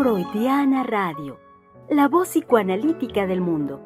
Freudiana Radio, la voz psicoanalítica del mundo.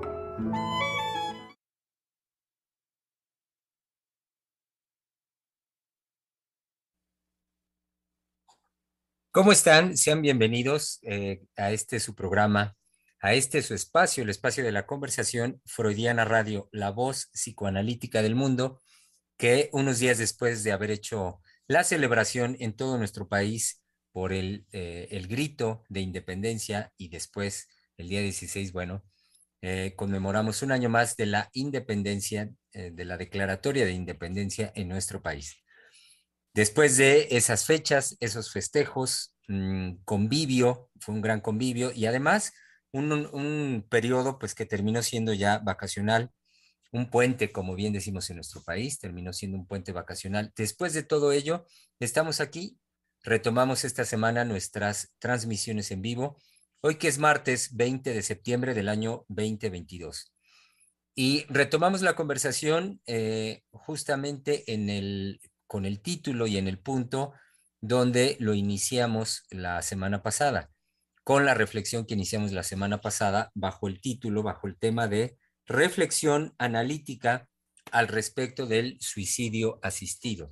¿Cómo están? Sean bienvenidos a este su programa, a este su espacio, el espacio de la conversación Freudiana Radio, la voz psicoanalítica del mundo, que unos días después de haber hecho la celebración en todo nuestro país por el grito de independencia y después el día 16, conmemoramos un año más de la independencia, de la declaratoria de independencia en nuestro país. Después de esas fechas, esos festejos, convivio, fue un gran convivio y además un periodo pues que terminó siendo ya vacacional, un puente, como bien decimos en nuestro país, terminó siendo un puente vacacional. Después de todo ello, estamos aquí, retomamos esta semana nuestras transmisiones en vivo, hoy que es martes 20 de septiembre del año 2022. Y retomamos la conversación justamente con el título y en el punto donde lo iniciamos la semana pasada, con la reflexión que iniciamos la semana pasada bajo el título, bajo el tema de reflexión analítica al respecto del suicidio asistido.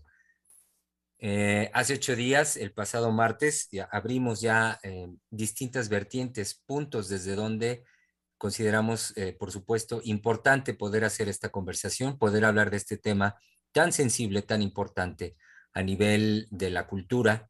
Hace 8 días, el pasado martes, abrimos ya distintas vertientes, puntos desde donde consideramos, por supuesto, importante poder hacer esta conversación, poder hablar de este tema tan sensible, tan importante a nivel de la cultura,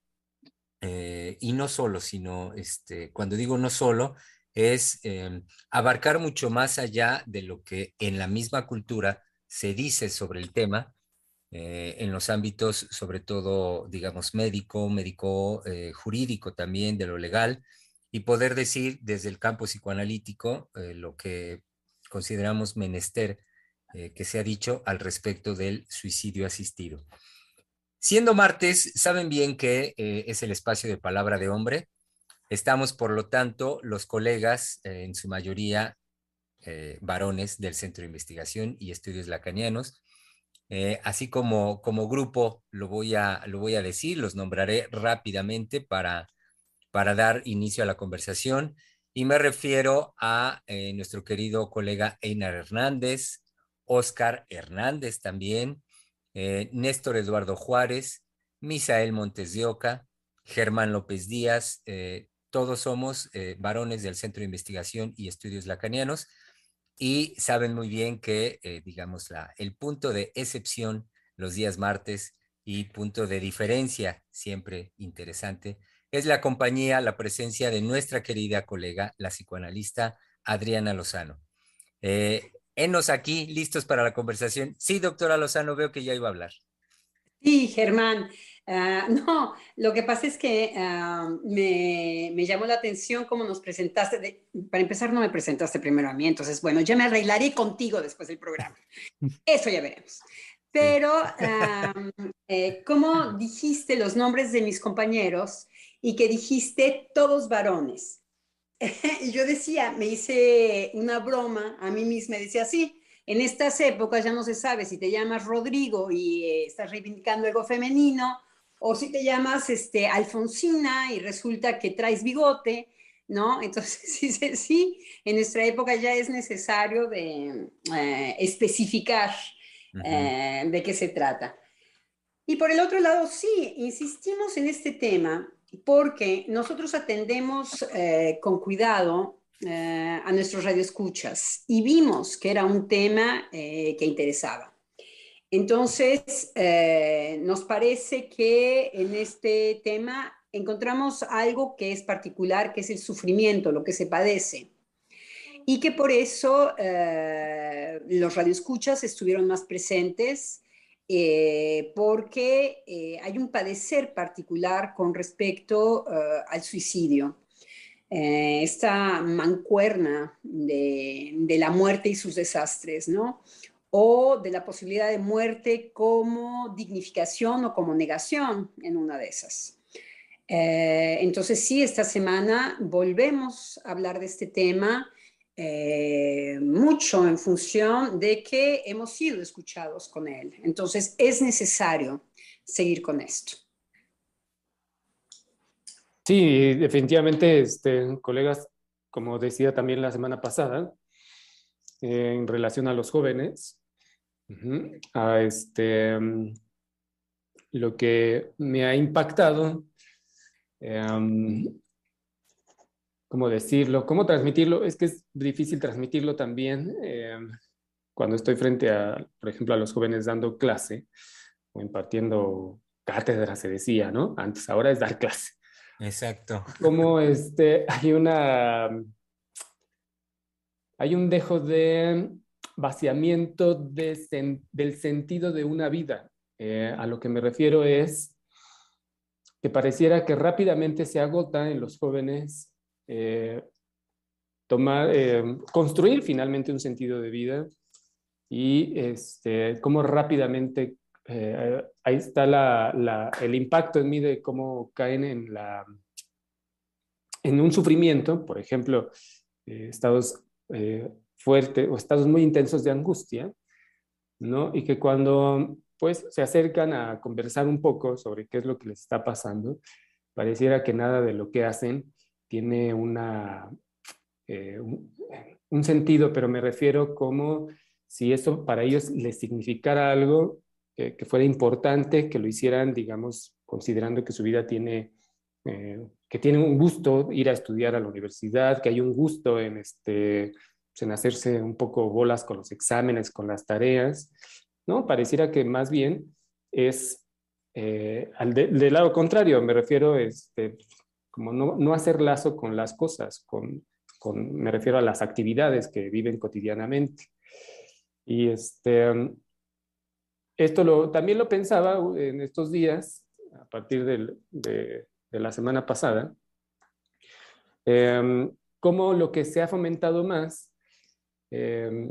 y no solo, sino, cuando digo no solo, es abarcar mucho más allá de lo que en la misma cultura se dice sobre el tema, en los ámbitos, sobre todo, digamos, médico, jurídico también, de lo legal, y poder decir desde el campo psicoanalítico lo que consideramos menester que se ha dicho al respecto del suicidio asistido. Siendo martes, saben bien que es el espacio de palabra de hombre. Estamos, por lo tanto, los colegas, en su mayoría varones del Centro de Investigación y Estudios Lacanianos. Así como grupo lo voy a decir, los nombraré rápidamente para dar inicio a la conversación. Y me refiero a nuestro querido colega Einar Hernández, Oscar Hernández también, Néstor Eduardo Juárez, Misael Montes de Oca, Germán López Díaz. Todos somos varones del Centro de Investigación y Estudios Lacanianos y saben muy bien que, digamos, el punto de excepción los días martes y punto de diferencia siempre interesante es la compañía, la presencia de nuestra querida colega, la psicoanalista Adriana Lozano. Henos aquí, listos para la conversación. Sí, doctora Lozano, veo que ya iba a hablar. Sí, Germán. No, lo que pasa es que me llamó la atención cómo nos presentaste. Para empezar, no me presentaste primero a mí, entonces, bueno, ya me arreglaré contigo después del programa. Eso ya veremos. Sí. Pero, ¿cómo dijiste los nombres de mis compañeros y que dijiste todos varones? Y yo decía, me hice una broma a mí misma, decía, sí, en estas épocas ya no se sabe si te llamas Rodrigo y estás reivindicando algo femenino, o si te llamas Alfonsina y resulta que traes bigote, ¿no? Entonces, sí, sí, en nuestra época ya es necesario de especificar de qué se trata. Y por el otro lado, sí, insistimos en este tema porque nosotros atendemos con cuidado a nuestros radioescuchas y vimos que era un tema que interesaba. Entonces, nos parece que en este tema encontramos algo que es particular, que es el sufrimiento, lo que se padece. Y que por eso los radioescuchas estuvieron más presentes porque hay un padecer particular con respecto al suicidio. Esta mancuerna de la muerte y sus desastres, ¿no? O de la posibilidad de muerte como dignificación o como negación en una de esas. Entonces sí, esta semana volvemos a hablar de este tema mucho en función de que hemos sido escuchados con él. Entonces es necesario seguir con esto. Sí, definitivamente, colegas, como decía también la semana pasada, en relación a los jóvenes, a lo que me ha impactado, em, ¿cómo decirlo? ¿Cómo transmitirlo? Es que es difícil transmitirlo también cuando estoy frente a, por ejemplo, a los jóvenes dando clase o impartiendo cátedra, se decía, ¿no? Antes, ahora es dar clase. Exacto. Como hay un dejo de vaciamiento del sentido de una vida. A lo que me refiero es que pareciera que rápidamente se agota en los jóvenes eh, construir finalmente un sentido de vida y cómo rápidamente ahí está el impacto en mí de cómo caen en un sufrimiento, por ejemplo, estados fuertes o estados muy intensos de angustia, ¿no? Y que cuando pues se acercan a conversar un poco sobre qué es lo que les está pasando, pareciera que nada de lo que hacen tiene eh, un, un sentido, pero me refiero como si eso para ellos les significara algo que fuera importante, que lo hicieran, digamos, considerando que su vida que tiene un gusto ir a estudiar a la universidad, que hay un gusto pues, en hacerse un poco bolas con los exámenes, con las tareas, ¿no? Pareciera que más bien es del lado contrario, me refiero, como no hacer lazo con las cosas, me refiero a las actividades que viven cotidianamente. Y también lo pensaba en estos días, a partir de la semana pasada, cómo lo que se ha fomentado más eh,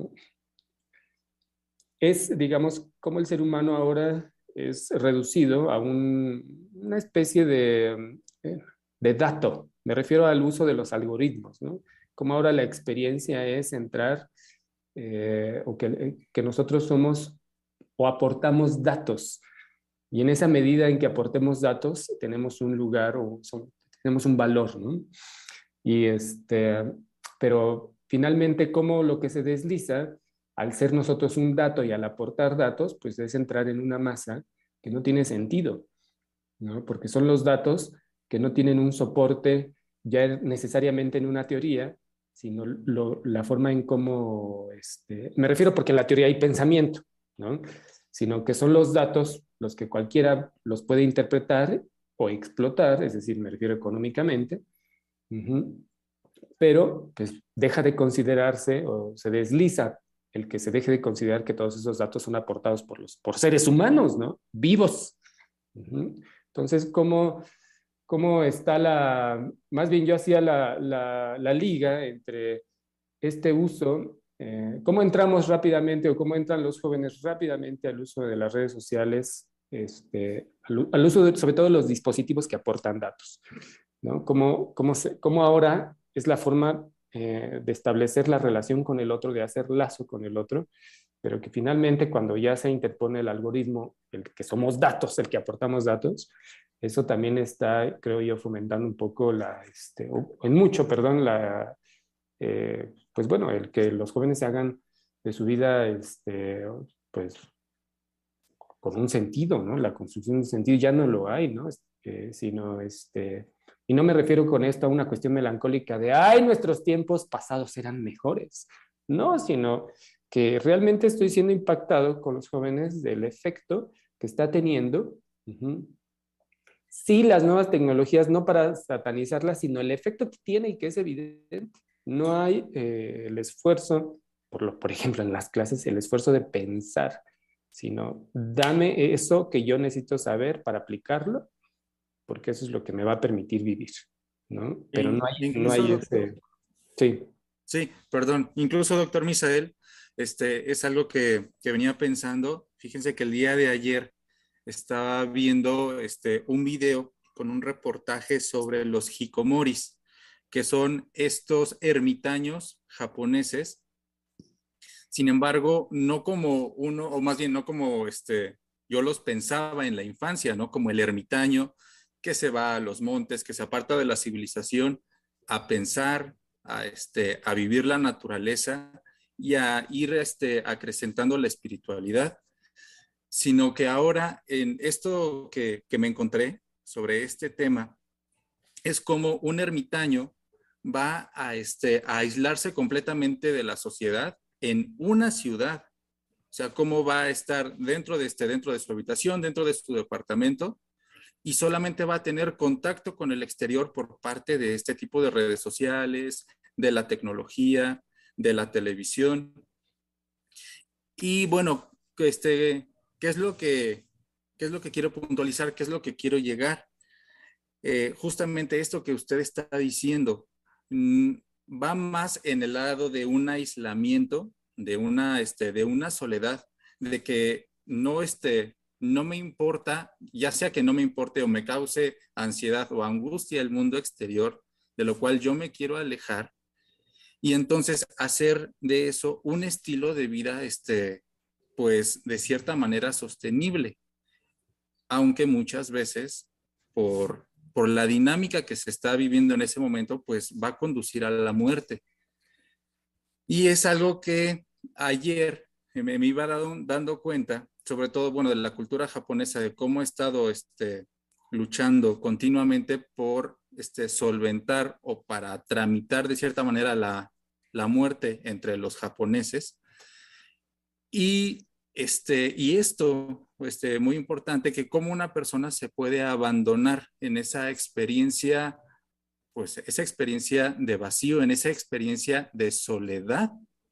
es, digamos, cómo el ser humano ahora es reducido a una especie de dato. Me refiero al uso de los algoritmos, ¿no? Como ahora la experiencia es entrar o que nosotros somos o aportamos datos. Y en esa medida en que aportemos datos, tenemos un lugar o tenemos un valor, ¿no? Y pero finalmente, como lo que se desliza, al ser nosotros un dato y al aportar datos, pues es entrar en una masa que no tiene sentido, ¿no? Porque son los datos que no tienen un soporte ya necesariamente en una teoría, sino la forma en cómo, me refiero porque en la teoría hay pensamiento, ¿no? Sino que son los datos los que cualquiera los puede interpretar o explotar, es decir, me refiero económicamente, pero pues deja de considerarse o se desliza el que se deje de considerar que todos esos datos son aportados por seres humanos, ¿no? Vivos. Entonces, ¿cómo está más bien yo hacía la liga entre este uso, cómo entramos rápidamente o cómo entran los jóvenes rápidamente al uso de las redes sociales, al uso sobre todo de los dispositivos que aportan datos, ¿no? Cómo ahora es la forma de establecer la relación con el otro, de hacer lazo con el otro, pero que finalmente cuando ya se interpone el algoritmo, el que somos datos, el que aportamos datos, eso también está, creo yo, fomentando un poco en mucho, perdón, pues bueno, el que los jóvenes se hagan de su vida, pues con un sentido, ¿no? La construcción de un sentido ya no lo hay, ¿no? Sino, y no me refiero con esto a una cuestión melancólica de, ay, nuestros tiempos pasados eran mejores, no, sino que realmente estoy siendo impactado con los jóvenes del efecto que está teniendo. Sí, las nuevas tecnologías, no para satanizarlas, sino el efecto que tiene y que es evidente. No hay el esfuerzo, por ejemplo, en las clases, el esfuerzo de pensar, sino dame eso que yo necesito saber para aplicarlo, porque eso es lo que me va a permitir vivir, ¿no? Pero no Incluso, hay doctor, sí. sí, perdón, incluso, doctor Misael, es algo que venía pensando. Fíjense que el día de ayer estaba viendo un video con un reportaje sobre los hikomoris, que son estos ermitaños japoneses. Sin embargo, no como o más bien no como yo los pensaba en la infancia, ¿no? Como el ermitaño que se va a los montes, que se aparta de la civilización a pensar, a vivir la naturaleza y a ir acrecentando la espiritualidad, sino que ahora en esto que me encontré sobre este tema, es como un ermitaño va a aislarse completamente de la sociedad en una ciudad. O sea, cómo va a estar dentro de su habitación, dentro de su departamento, y solamente va a tener contacto con el exterior por parte de este tipo de redes sociales, de la tecnología, de la televisión. Y bueno, ¿qué es lo que, qué es lo que quiero puntualizar? ¿Qué es lo que quiero llegar? Justamente esto que usted está diciendo va más en el lado de un aislamiento, de una soledad, de que no me importa, ya sea que no me importe o me cause ansiedad o angustia el mundo exterior, de lo cual yo me quiero alejar, y entonces hacer de eso un estilo de vida, pues de cierta manera sostenible, aunque muchas veces por la dinámica que se está viviendo en ese momento, pues va a conducir a la muerte. Y es algo que ayer me iba dando cuenta, sobre todo, bueno, de la cultura japonesa, de cómo ha estado luchando continuamente por solventar o para tramitar de cierta manera la muerte entre los japoneses. Y, y esto, muy importante, que cómo una persona se puede abandonar en esa experiencia, pues esa experiencia de vacío, en esa experiencia de soledad.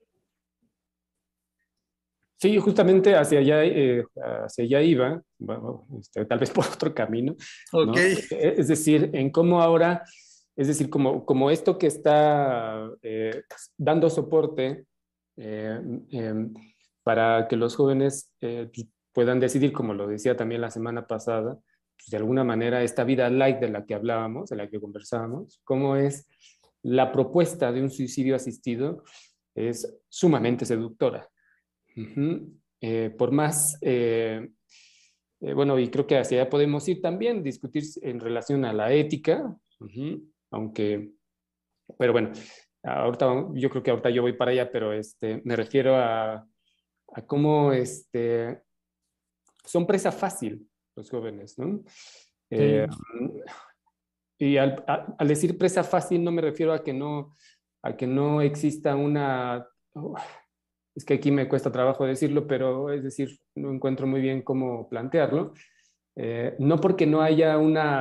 Sí, justamente hacia allá iba, bueno, tal vez por otro camino, ¿no? Ok. Es decir, en cómo ahora, es decir, como esto que está dando soporte eh, eh, para que los jóvenes puedan decidir, como lo decía también la semana pasada, pues de alguna manera esta vida light de la que hablábamos, de la que conversábamos, cómo es la propuesta de un suicidio asistido, es sumamente seductora. Uh-huh. Por más, bueno, y creo que hacia allá podemos ir también, discutir en relación a la ética, uh-huh, aunque, pero bueno, ahorita, yo creo que ahorita yo voy para allá, pero me refiero a cómo son presa fácil los jóvenes, ¿no? Sí. Y al decir presa fácil no me refiero a que no exista una... es que aquí me cuesta trabajo decirlo, pero es decir, no encuentro muy bien cómo plantearlo. No porque no haya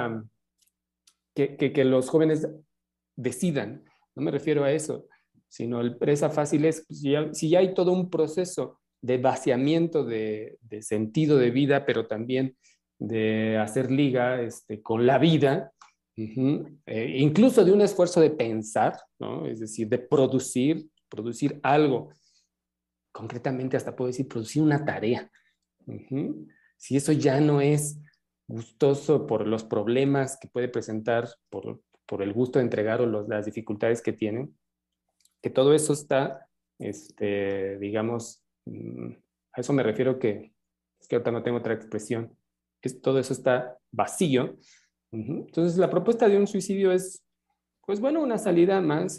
que los jóvenes decidan, no me refiero a eso, sino el presa fácil es, si ya hay todo un proceso de vaciamiento de sentido de vida, pero también de hacer liga con la vida, incluso de un esfuerzo de pensar, ¿no? Es decir, de producir algo, concretamente hasta puedo decir producir una tarea. Si eso ya no es gustoso por los problemas que puede presentar, por el gusto de entregar o las dificultades que tienen, que todo eso está, digamos, a eso me refiero es que ahorita no tengo otra expresión, todo eso está vacío. Entonces la propuesta de un suicidio es, pues bueno, una salida más,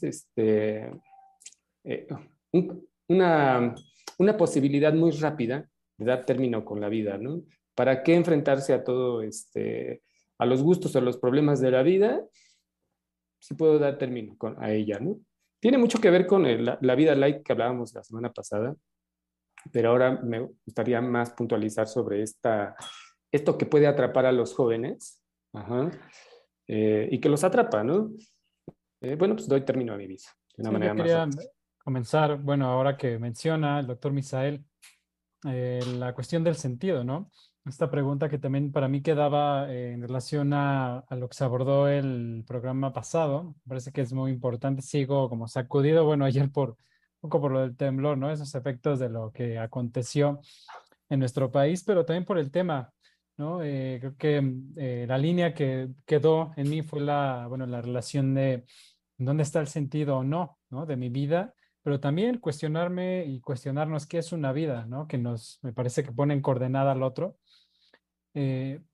una posibilidad muy rápida de dar término con la vida, ¿no? ¿Para qué enfrentarse a todo, a los gustos o los problemas de la vida, si puedo dar término a ella, ¿no? Tiene mucho que ver con la vida light que hablábamos la semana pasada, pero ahora me gustaría más puntualizar sobre esto que puede atrapar a los jóvenes, ajá, y que los atrapa, ¿no? Bueno, pues doy término a mi vida de una Sí, manera yo más quería rápida. comenzar, bueno, ahora que menciona el doctor Misael, la cuestión del sentido, ¿no? Esta pregunta que también para mí quedaba en relación a lo que se abordó el programa pasado, me parece que es muy importante. Sigo como sacudido, bueno, ayer un poco por lo del temblor, ¿no? Esos efectos de lo que aconteció en nuestro país, pero también por el tema, ¿no? Creo que la línea que quedó en mí fue bueno, la relación de dónde está el sentido o no, ¿no? De mi vida, pero también cuestionarme y cuestionarnos qué es una vida, ¿no? Me parece que pone en coordenada al otro. Eh,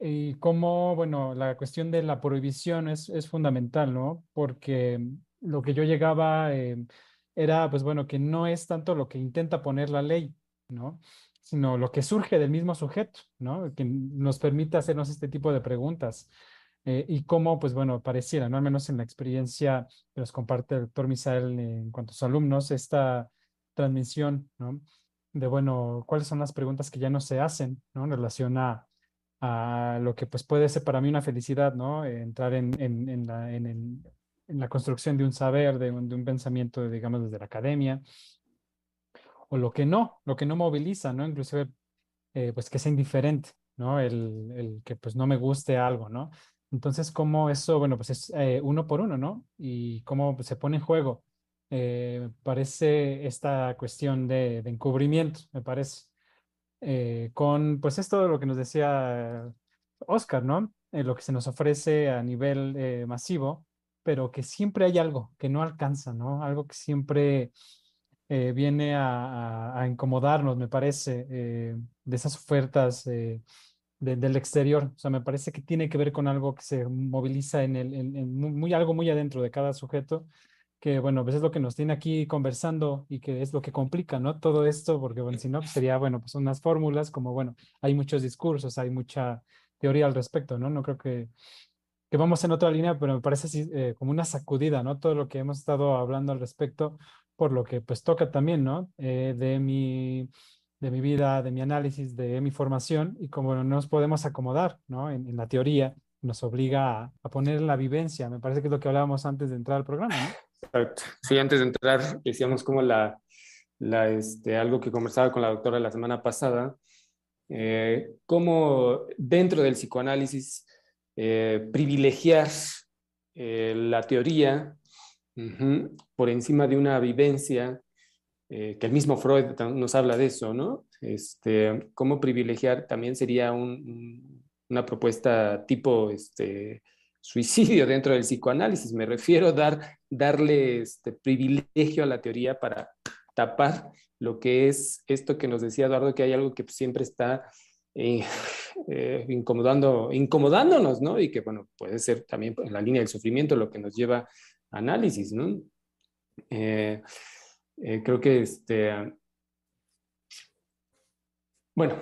Y cómo, bueno, la cuestión de la prohibición es fundamental, ¿no? Porque lo que yo llegaba era, pues bueno, que no es tanto lo que intenta poner la ley, ¿no? Sino lo que surge del mismo sujeto, ¿no? Que nos permite hacernos este tipo de preguntas. Y cómo, pues bueno, pareciera, ¿no? Al menos en la experiencia que nos comparte el doctor Misael en cuanto a sus alumnos, esta transmisión, ¿no? De, bueno, ¿cuáles son las preguntas que ya no se hacen, ¿no? En relación a lo que pues puede ser para mí una felicidad, ¿no? Entrar en la construcción de un saber, de un pensamiento, digamos, desde la academia, o lo que no moviliza, ¿no? Inclusive, pues que sea indiferente, ¿no? El que pues no me guste algo, ¿no? Entonces, cómo eso, bueno, pues es uno por uno, ¿no? Y cómo pues, se pone en juego. Parece esta cuestión de encubrimiento, me parece con pues es todo lo que nos decía Oscar, ¿no? Lo que se nos ofrece a nivel masivo, pero que siempre hay algo que no alcanza, ¿no? Algo que siempre viene a incomodarnos, me parece, de esas ofertas del exterior. O sea, me parece que tiene que ver con algo que se moviliza algo muy adentro de cada sujeto que bueno, pues es lo que nos tiene aquí conversando y que es lo que complica, ¿no? Todo esto, porque bueno, si no, pues sería, bueno, pues unas fórmulas como, bueno, hay muchos discursos, hay mucha teoría al respecto, ¿no? No creo que vamos en otra línea, pero me parece así, como una sacudida, ¿no? Todo lo que hemos estado hablando al respecto, por lo que pues toca también, ¿no? De mi vida, de mi análisis, de mi formación y como no nos podemos acomodar, ¿no? En la teoría nos obliga a poner la vivencia, me parece que es lo que hablábamos antes de entrar al programa, ¿no? Exacto. Sí, antes de entrar, decíamos como algo que conversaba con la doctora la semana pasada, cómo dentro del psicoanálisis privilegiar la teoría por encima de una vivencia, que el mismo Freud nos habla de eso, ¿no? Cómo privilegiar también sería una propuesta tipo suicidio dentro del psicoanálisis. Me refiero a darle privilegio a la teoría para tapar lo que es esto que nos decía Eduardo, que hay algo que siempre está incomodándonos, ¿no? Y que, bueno, puede ser también en la línea del sufrimiento lo que nos lleva a análisis, ¿no? Creo que bueno,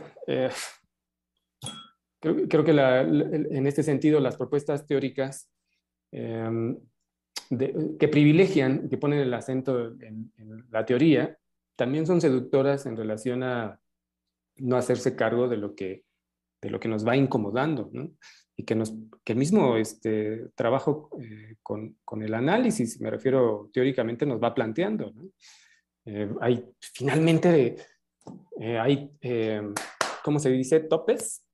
creo que en este sentido las propuestas teóricas que privilegian, que ponen el acento en la teoría, también son seductoras en relación a no hacerse cargo de lo que nos va incomodando, ¿no? Y que el mismo trabajo con el análisis, me refiero teóricamente, nos va planteando, ¿no? Finalmente hay, ¿cómo se dice? Topes,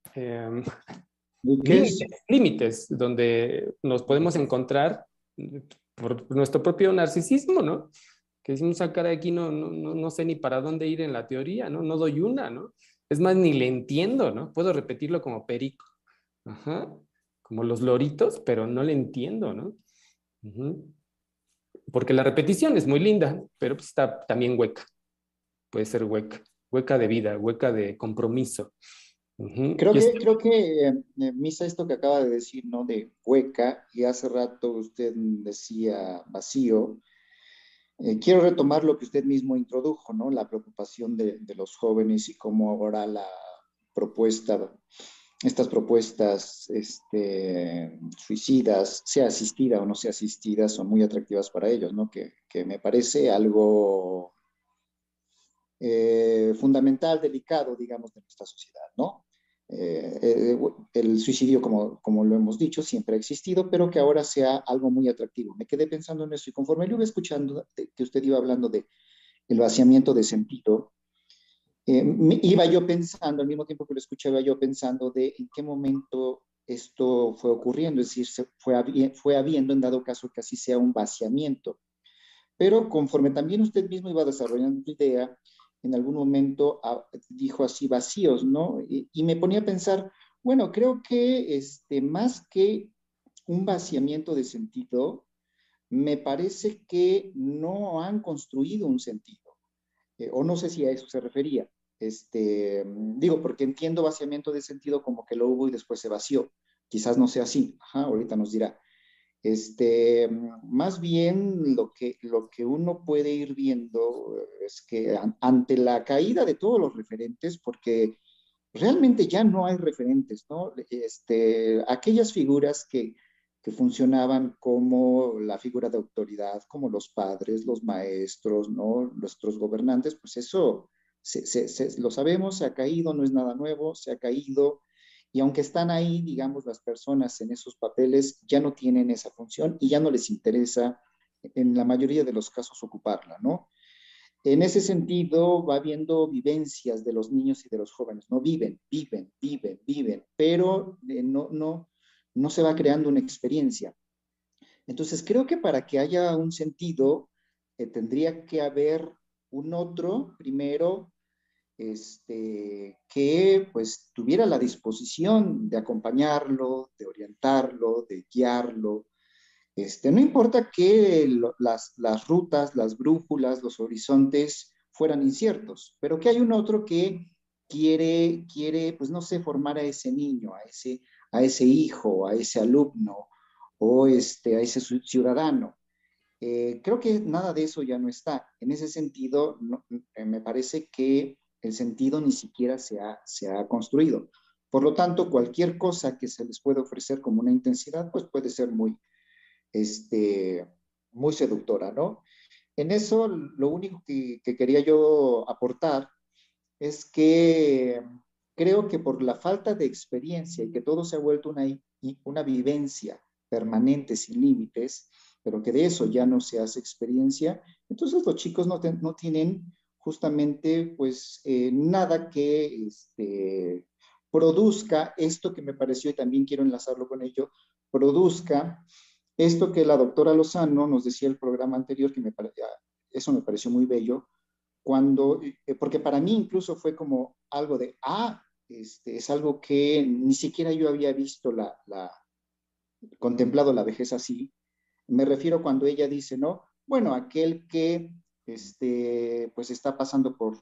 límites donde nos podemos encontrar por nuestro propio narcisismo, ¿no? Que decimos, sacar de aquí no sé ni para dónde ir en la teoría, ¿no? No doy una, ¿no? Es más, ni le entiendo, ¿no? Puedo repetirlo como perico, ajá, como los loritos, pero no le entiendo, ¿no? Porque la repetición es muy linda, pero pues está también hueca. Puede ser hueca de vida, hueca de compromiso. Creo que Misa, esto que acaba de decir, ¿no? De hueca, y hace rato usted decía vacío. Quiero retomar lo que usted mismo introdujo, ¿no? La preocupación de los jóvenes y cómo ahora estas propuestas suicidas, sea asistida o no sea asistida, son muy atractivas para ellos, ¿no? Que me parece algo fundamental, delicado, digamos, de nuestra sociedad, ¿no? El suicidio, como lo hemos dicho, siempre ha existido, pero que ahora sea algo muy atractivo. Me quedé pensando en eso y conforme lo iba escuchando, que usted iba hablando de el vaciamiento de sentido, iba yo pensando, al mismo tiempo que lo escuchaba, yo pensando de en qué momento esto fue ocurriendo, es decir, fue habiendo, en dado caso que así sea un vaciamiento. Pero conforme también usted mismo iba desarrollando tu idea, en algún momento dijo así vacíos, ¿no? Y me ponía a pensar, bueno, creo que más que un vaciamiento de sentido, me parece que no han construido un sentido, o no sé si a eso se refería. Digo, porque entiendo vaciamiento de sentido como que lo hubo y después se vació. Quizás no sea así. Ajá, ahorita nos dirá. Más bien lo que uno puede ir viendo es que ante la caída de todos los referentes, porque realmente ya no hay referentes, ¿no? Aquellas figuras que funcionaban como la figura de autoridad, como los padres, los maestros, ¿no? Nuestros gobernantes, pues eso lo sabemos, se ha caído, no es nada nuevo, se ha caído. Y aunque están ahí, digamos, las personas en esos papeles ya no tienen esa función y ya no les interesa en la mayoría de los casos ocuparla, ¿no? En ese sentido, va habiendo vivencias de los niños y de los jóvenes, ¿no? Viven, pero no se va creando una experiencia. Entonces, creo que para que haya un sentido, tendría que haber un otro, primero, que pues tuviera la disposición de acompañarlo, de orientarlo, de guiarlo. No importa que las rutas, las brújulas, los horizontes fueran inciertos, pero que hay un otro que quiere, pues no sé, formar a ese niño, a ese hijo, a ese alumno o a ese ciudadano. Creo que nada de eso ya no está. En ese sentido, me parece que el sentido ni siquiera se ha construido. Por lo tanto, cualquier cosa que se les pueda ofrecer como una intensidad, pues puede ser muy seductora, ¿no? En eso, lo único que quería yo aportar es que creo que por la falta de experiencia y que todo se ha vuelto una vivencia permanente, sin límites, pero que de eso ya no se hace experiencia, entonces los chicos no tienen justamente pues nada que produzca esto que me pareció, y también quiero enlazarlo con ello, produzca esto que la doctora Lozano nos decía el programa anterior, que eso me pareció muy bello, porque para mí incluso fue como algo de, es algo que ni siquiera yo había visto contemplado la vejez así. Me refiero cuando ella dice, ¿no? Bueno, aquel que pues está pasando por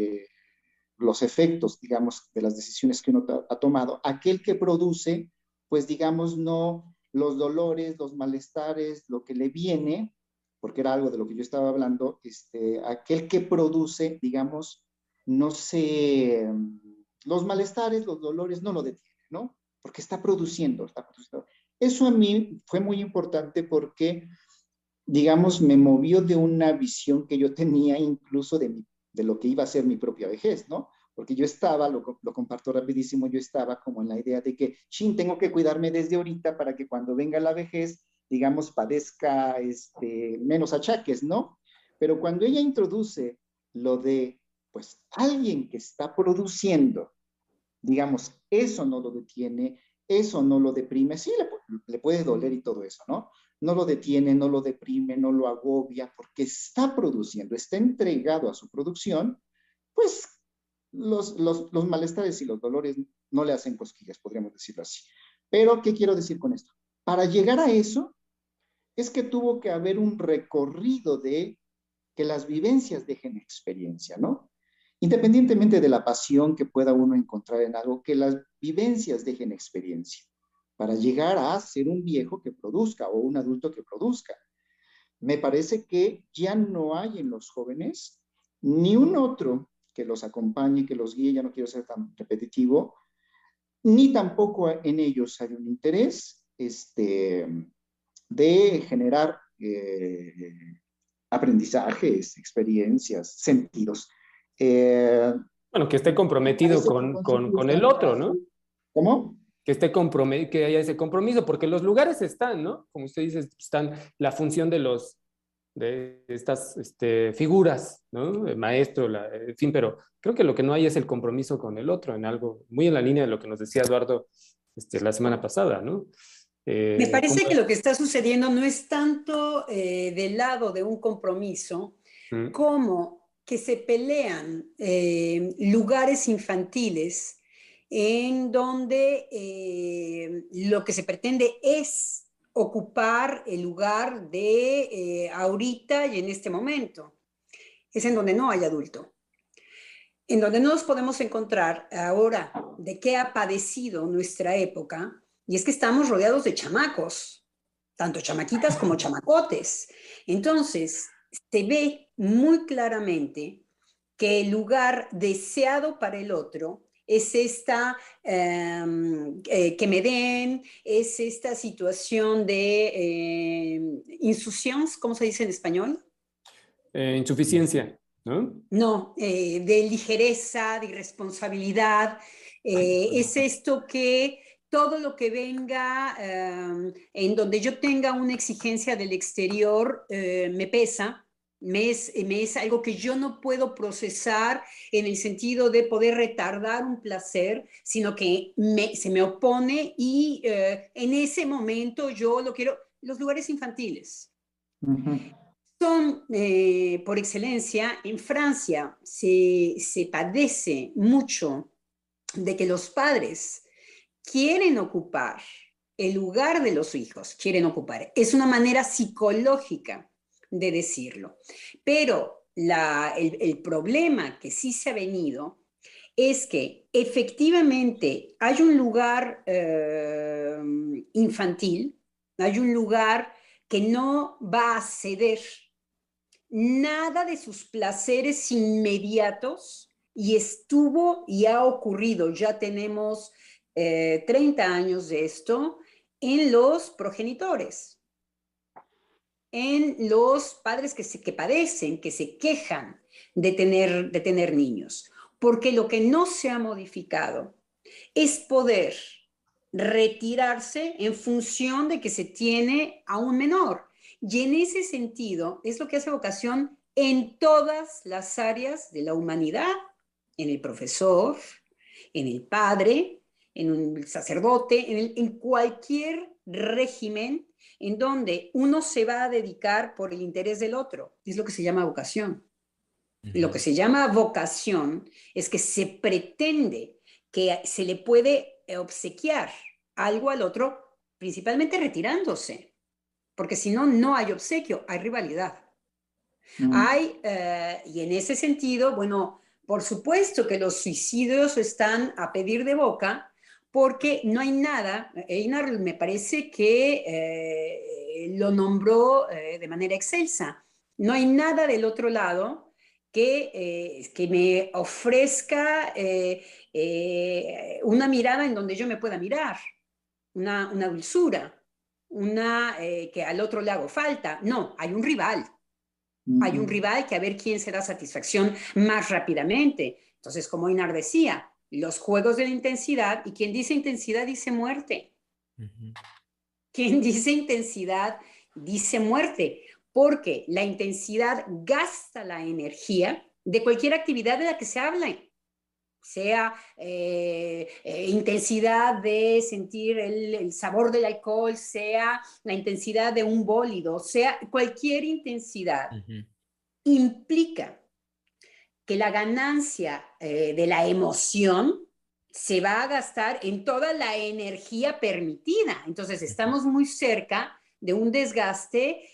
los efectos, digamos, de las decisiones que uno ha tomado, aquel que produce, pues digamos, no los dolores, los malestares, lo que le viene, porque era algo de lo que yo estaba hablando, aquel que produce, digamos, no sé, los malestares, los dolores, no lo detiene, ¿no? Porque está produciendo, está produciendo. Eso a mí fue muy importante porque, digamos, me movió de una visión que yo tenía incluso de lo que iba a ser mi propia vejez, ¿no? Porque yo estaba, lo comparto rapidísimo, yo estaba como en la idea de que, tengo que cuidarme desde ahorita para que cuando venga la vejez, digamos, padezca menos achaques, ¿no? Pero cuando ella introduce lo de, pues, alguien que está produciendo, digamos, eso no lo detiene, eso no lo deprime, sí le puede doler y todo eso, ¿no? No lo detiene, no lo deprime, no lo agobia, porque está produciendo, está entregado a su producción, pues los malestares y los dolores no le hacen cosquillas, podríamos decirlo así. Pero, ¿qué quiero decir con esto? Para llegar a eso, es que tuvo que haber un recorrido de que las vivencias dejen experiencia, ¿no? Independientemente de la pasión que pueda uno encontrar en algo, que las vivencias dejen experiencia para llegar a ser un viejo que produzca o un adulto que produzca. Me parece que ya no hay en los jóvenes ni un otro que los acompañe, que los guíe, ya no quiero ser tan repetitivo, ni tampoco en ellos hay un interés de generar aprendizajes, experiencias, sentidos. Bueno, que esté comprometido con el otro, ¿no? ¿Cómo? Que esté comprometido, que haya ese compromiso, porque los lugares están, ¿no? Como usted dice, están la función de estas figuras, ¿no? El maestro, en fin, pero creo que lo que no hay es el compromiso con el otro, en algo muy en la línea de lo que nos decía Eduardo la semana pasada, ¿no? Me parece que lo que está sucediendo no es tanto del lado de un compromiso como que se pelean lugares infantiles en donde lo que se pretende es ocupar el lugar de ahorita y en este momento. Es en donde no hay adulto. en donde no nos podemos encontrar ahora de qué ha padecido nuestra época, y es que estamos rodeados de chamacos, tanto chamaquitas como chamacotes. Entonces, se ve muy claramente que el lugar deseado para el otro es esta que me den, es esta situación de insouciance, ¿cómo se dice en español? Insuficiencia, ¿no? No, de ligereza, de irresponsabilidad. Es esto que todo lo que venga en donde yo tenga una exigencia del exterior me pesa, me es algo que yo no puedo procesar en el sentido de poder retardar un placer, sino que se me opone y en ese momento yo lo quiero, los lugares infantiles. Son, por excelencia, en Francia se padece mucho de que los padres quieren ocupar el lugar de los hijos, quieren ocupar. Es una manera psicológica de decirlo. Pero el problema que sí se ha venido es que efectivamente hay un lugar infantil, hay un lugar que no va a ceder nada de sus placeres inmediatos y estuvo y ha ocurrido, ya tenemos 30 años de esto, en los progenitores, en los padres que padecen, que se quejan de tener niños. Porque lo que no se ha modificado es poder retirarse en función de que se tiene a un menor. Y en ese sentido es lo que hace vocación en todas las áreas de la humanidad, en el profesor, en el padre, en un sacerdote, en cualquier régimen en donde uno se va a dedicar por el interés del otro. Es lo que se llama vocación. Lo que se llama vocación es que se pretende que se le puede obsequiar algo al otro, principalmente retirándose, porque si no, no hay obsequio, hay rivalidad. Y en ese sentido, bueno, por supuesto que los suicidios están a pedir de boca, porque no hay nada, Einar me parece que lo nombró de manera excelsa, no hay nada del otro lado que me ofrezca una mirada en donde yo me pueda mirar, una dulzura, que al otro le hago falta. No, hay un rival. Hay un rival que a ver quién se da satisfacción más rápidamente. Entonces, como Einar decía, los juegos de la intensidad, y quien dice intensidad dice muerte. Quien dice intensidad dice muerte, porque la intensidad gasta la energía de cualquier actividad de la que se hable, sea intensidad de sentir el sabor del alcohol, sea la intensidad de un bólido, sea cualquier intensidad, implica que la ganancia de la emoción se va a gastar en toda la energía permitida. Entonces estamos muy cerca de un desgaste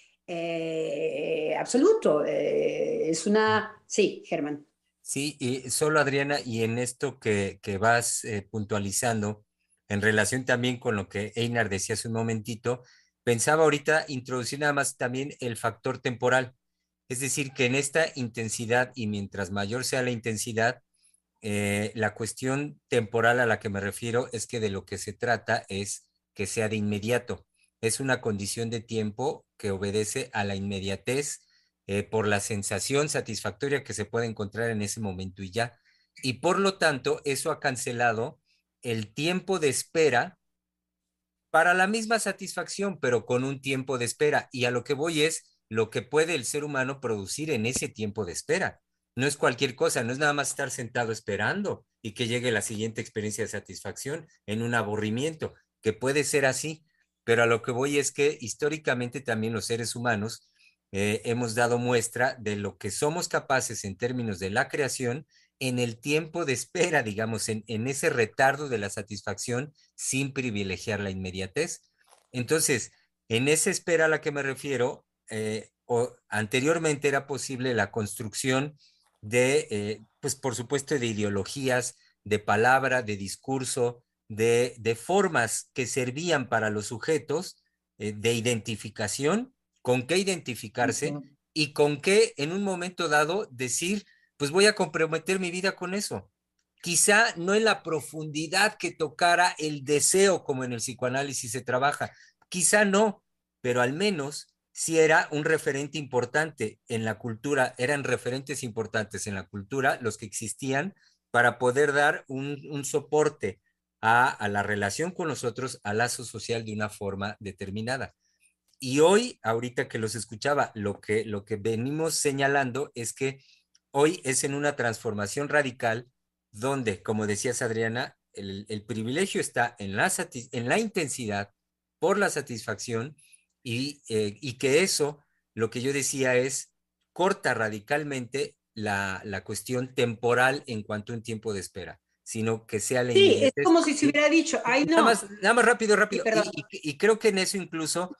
absoluto. Es una... Sí, Germán. Sí, y solo Adriana, y en esto que vas puntualizando, en relación también con lo que Einar decía hace un momentito, pensaba ahorita introducir nada más también el factor temporal. Es decir, que en esta intensidad, y mientras mayor sea la intensidad, la cuestión temporal a la que me refiero es que de lo que se trata es que sea de inmediato. Es una condición de tiempo que obedece a la inmediatez por la sensación satisfactoria que se puede encontrar en ese momento y ya. Y por lo tanto, eso ha cancelado el tiempo de espera para la misma satisfacción, pero con un tiempo de espera. Y a lo que voy es lo que puede el ser humano producir en ese tiempo de espera. No es cualquier cosa, no es nada más estar sentado esperando y que llegue la siguiente experiencia de satisfacción en un aburrimiento, que puede ser así, pero a lo que voy es que históricamente también los seres humanos hemos dado muestra de lo que somos capaces en términos de la creación en el tiempo de espera, digamos, en ese retardo de la satisfacción sin privilegiar la inmediatez. Entonces, en esa espera a la que me refiero, anteriormente era posible la construcción de pues por supuesto, de ideologías, de palabra, de discurso, de formas que servían para los sujetos de identificación, con qué identificarse y con qué en un momento dado decir, pues voy a comprometer mi vida con eso. Quizá no en la profundidad que tocara el deseo como en el psicoanálisis se trabaja, quizá no, pero al menos sí era un referente importante en la cultura, eran referentes importantes en la cultura los que existían para poder dar un soporte a la relación con nosotros, al lazo social de una forma determinada. Y hoy, ahorita que los escuchaba, lo que venimos señalando es que hoy es en una transformación radical donde, como decías Adriana, el privilegio está en la intensidad por la satisfacción y que eso, lo que yo decía es, corta radicalmente la cuestión temporal en cuanto a un tiempo de espera, sino que sea la Sí, es inmediatez. como si se hubiera dicho, ay no. Nada más rápido. Sí, Y creo que en eso incluso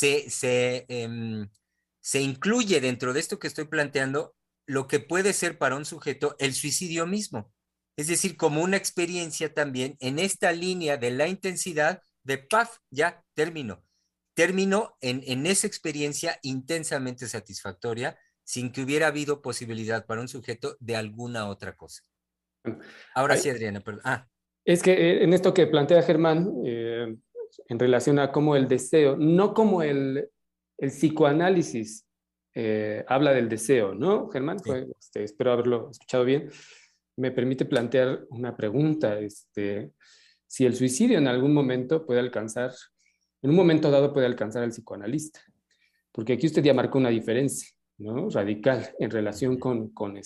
se incluye dentro de esto que estoy planteando lo que puede ser para un sujeto el suicidio mismo. Es decir, como una experiencia también en esta línea de la intensidad de paf, ya termino. Termino en esa experiencia intensamente satisfactoria sin que hubiera habido posibilidad para un sujeto de alguna otra cosa. Ahora Ay, sí, Adriana, perdón. es que en esto que plantea Germán, en relación a cómo el deseo, no como el psicoanálisis habla del deseo, ¿no, Germán? Sí. Espero haberlo escuchado bien. Me permite plantear una pregunta, si el suicidio en algún momento puede alcanzar, en un momento dado puede alcanzar al psicoanalista, porque aquí usted ya marcó una diferencia, ¿no? Radical en relación con con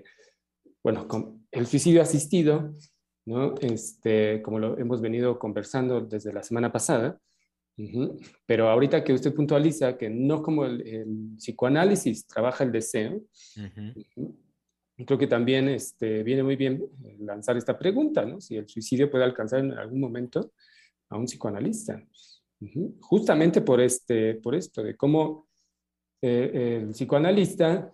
el suicidio asistido, ¿no? Como lo hemos venido conversando desde la semana pasada, pero ahorita que usted puntualiza que no como el psicoanálisis trabaja el deseo, creo que también viene muy bien lanzar esta pregunta, ¿no? Si el suicidio puede alcanzar en algún momento a un psicoanalista. Justamente por esto de cómo el psicoanalista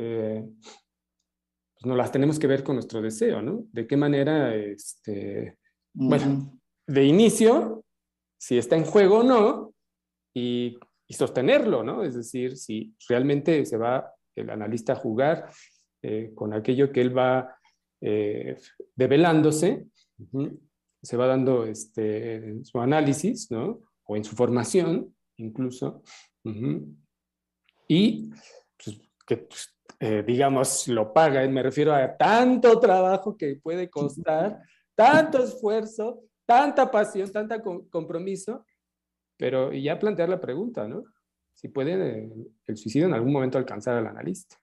pues nos las tenemos que ver con nuestro deseo, ¿no? De qué manera, bueno, de inicio, si está en juego o no, y sostenerlo, ¿no? Es decir, si realmente se va el analista a jugar con aquello que él va develándose, se va dando en su análisis, ¿no? O en su formación, incluso, y pues, que pues, digamos, lo paga, me refiero a tanto trabajo que puede costar, tanto esfuerzo, tanta pasión, tanto compromiso, pero y ya plantear la pregunta, ¿no? Si puede el suicidio en algún momento alcanzar al analista.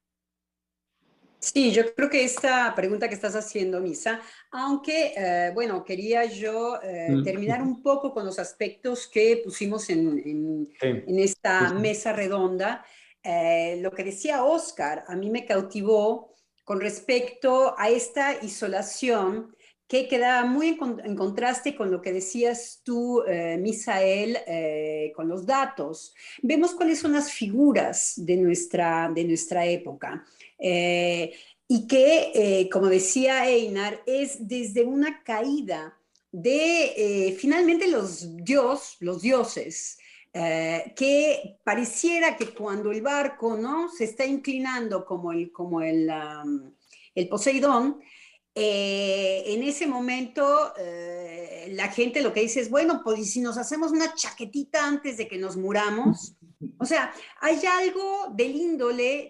Sí, yo creo que esta pregunta que estás haciendo, Misa, aunque, bueno, quería yo terminar un poco con los aspectos que pusimos en esta mesa redonda. Lo que decía Oscar, a mí me cautivó con respecto a esta isolación que quedaba muy en contraste con lo que decías tú, Misael, con los datos. Vemos cuáles son las figuras de nuestra época. Y que, como decía Einar, es desde una caída de finalmente los dioses, que pareciera que cuando el barco, ¿no?, se está inclinando como el Poseidón, en ese momento la gente lo que dice es, bueno, pues ¿y si nos hacemos una chaquetita antes de que nos muramos? O sea, hay algo del índole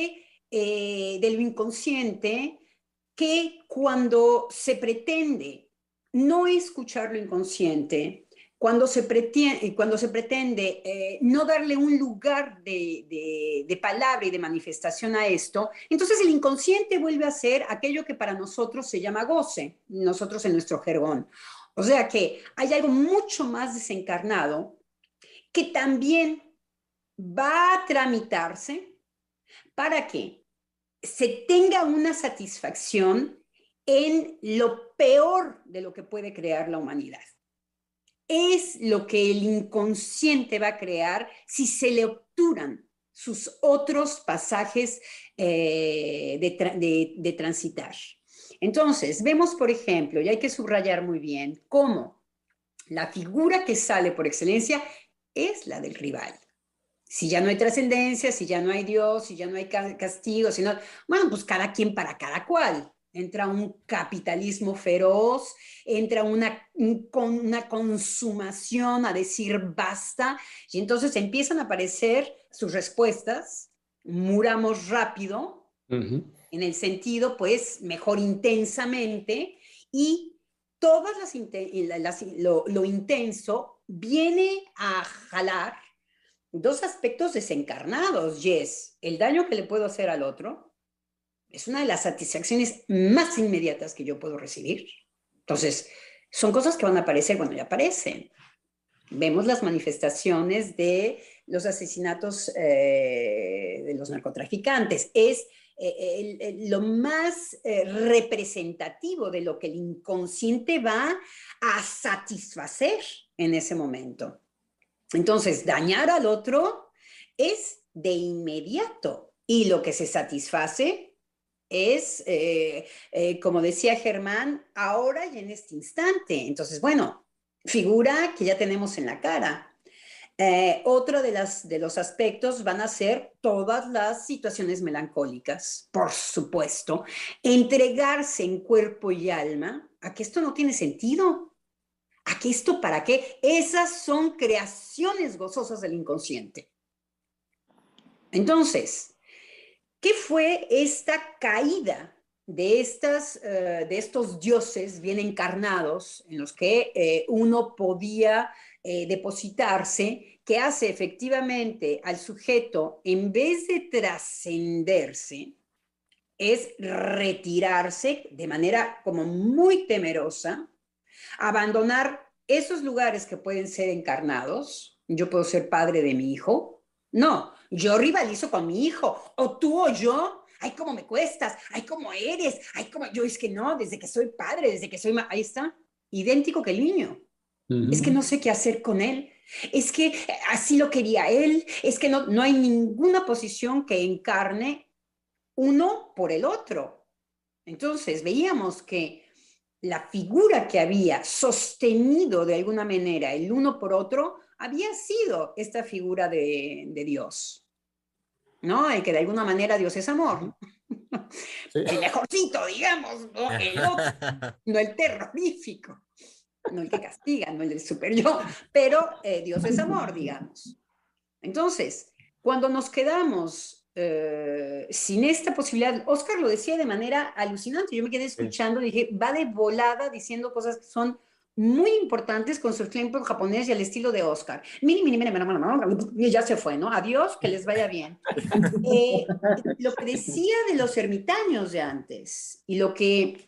de lo inconsciente que cuando se pretende no escuchar lo inconsciente, cuando se pretende no darle un lugar de palabra y de manifestación a esto, entonces el inconsciente vuelve a ser aquello que para nosotros se llama goce, nosotros en nuestro jergón. O sea que hay algo mucho más desencarnado que también va a tramitarse para que se tenga una satisfacción en lo peor de lo que puede crear la humanidad. Es lo que el inconsciente va a crear si se le obturan sus otros pasajes de transitar. Entonces, vemos, por ejemplo, y hay que subrayar muy bien, cómo la figura que sale por excelencia es la del rival. Si ya no hay trascendencia, si ya no hay Dios, si ya no hay castigo, si no, bueno, pues cada quien para cada cual. Entra un capitalismo feroz, entra una consumación a decir basta, y entonces empiezan a aparecer sus respuestas, muramos rápido, en el sentido, pues, mejor intensamente, y todas lo intenso viene a jalar dos aspectos desencarnados, Jess. El daño que le puedo hacer al otro es una de las satisfacciones más inmediatas que yo puedo recibir. Entonces, son cosas que van a aparecer cuando ya aparecen. Vemos las manifestaciones de los asesinatos de los narcotraficantes. Es lo más representativo de lo que el inconsciente va a satisfacer en ese momento. Entonces, dañar al otro es de inmediato, y lo que se satisface es, como decía Germán, ahora y en este instante. Entonces, bueno, figura que ya tenemos en la cara. Otro de los aspectos van a ser todas las situaciones melancólicas, por supuesto. Entregarse en cuerpo y alma a que esto no tiene sentido. ¿A qué esto para qué? Esas son creaciones gozosas del inconsciente. Entonces, ¿qué fue esta caída de estos dioses bien encarnados en los que uno podía depositarse, que hace efectivamente al sujeto, en vez de trascenderse, es retirarse de manera como muy temerosa, abandonar esos lugares que pueden ser encarnados? Yo puedo ser padre de mi hijo. No, yo rivalizo con mi hijo, o tú o yo. Ay, cómo me cuestas, ay, cómo eres, ay, cómo yo, es que no, desde que soy padre, desde que soy ahí está, idéntico que el niño. Es que no sé qué hacer con él, es que así lo quería él, es que no hay ninguna posición que encarne uno por el otro. Entonces veíamos que la figura que había sostenido de alguna manera el uno por otro había sido esta figura de Dios, ¿no? El que de alguna manera Dios es amor. Sí. El mejorcito, digamos, ¿no? El otro, no el terrorífico, no el que castiga, no el del super yo, pero Dios es amor, digamos. Entonces, cuando nos quedamos sin esta posibilidad, Oscar lo decía de manera alucinante, yo me quedé escuchando y dije, va de volada diciendo cosas que son muy importantes con su ejemplo japonés y al estilo de Oscar. Y ya se fue, ¿no? Adiós, que les vaya bien. Lo que decía de los ermitaños de antes y lo que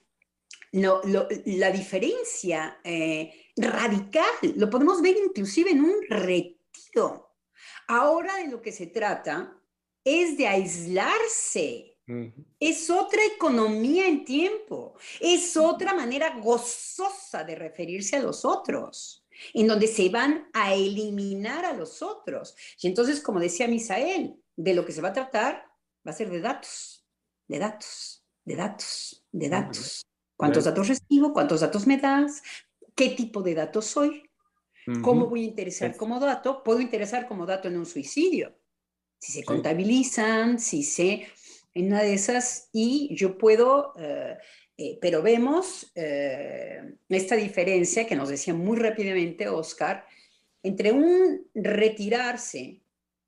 la diferencia radical lo podemos ver inclusive en un retiro. Ahora de lo que se trata es de aislarse. Es otra economía en tiempo, es otra manera gozosa de referirse a los otros, en donde se van a eliminar a los otros. Y entonces, como decía Misael, de lo que se va a tratar va a ser de datos, de datos, de datos, de datos. ¿Cuántos datos recibo? ¿Cuántos datos me das? ¿Qué tipo de datos soy? ¿Cómo voy a interesar como dato? Puedo interesar como dato en un suicidio. Si se contabilizan, si se... en una de esas, y yo puedo... pero vemos esta diferencia que nos decía muy rápidamente Oscar, entre un retirarse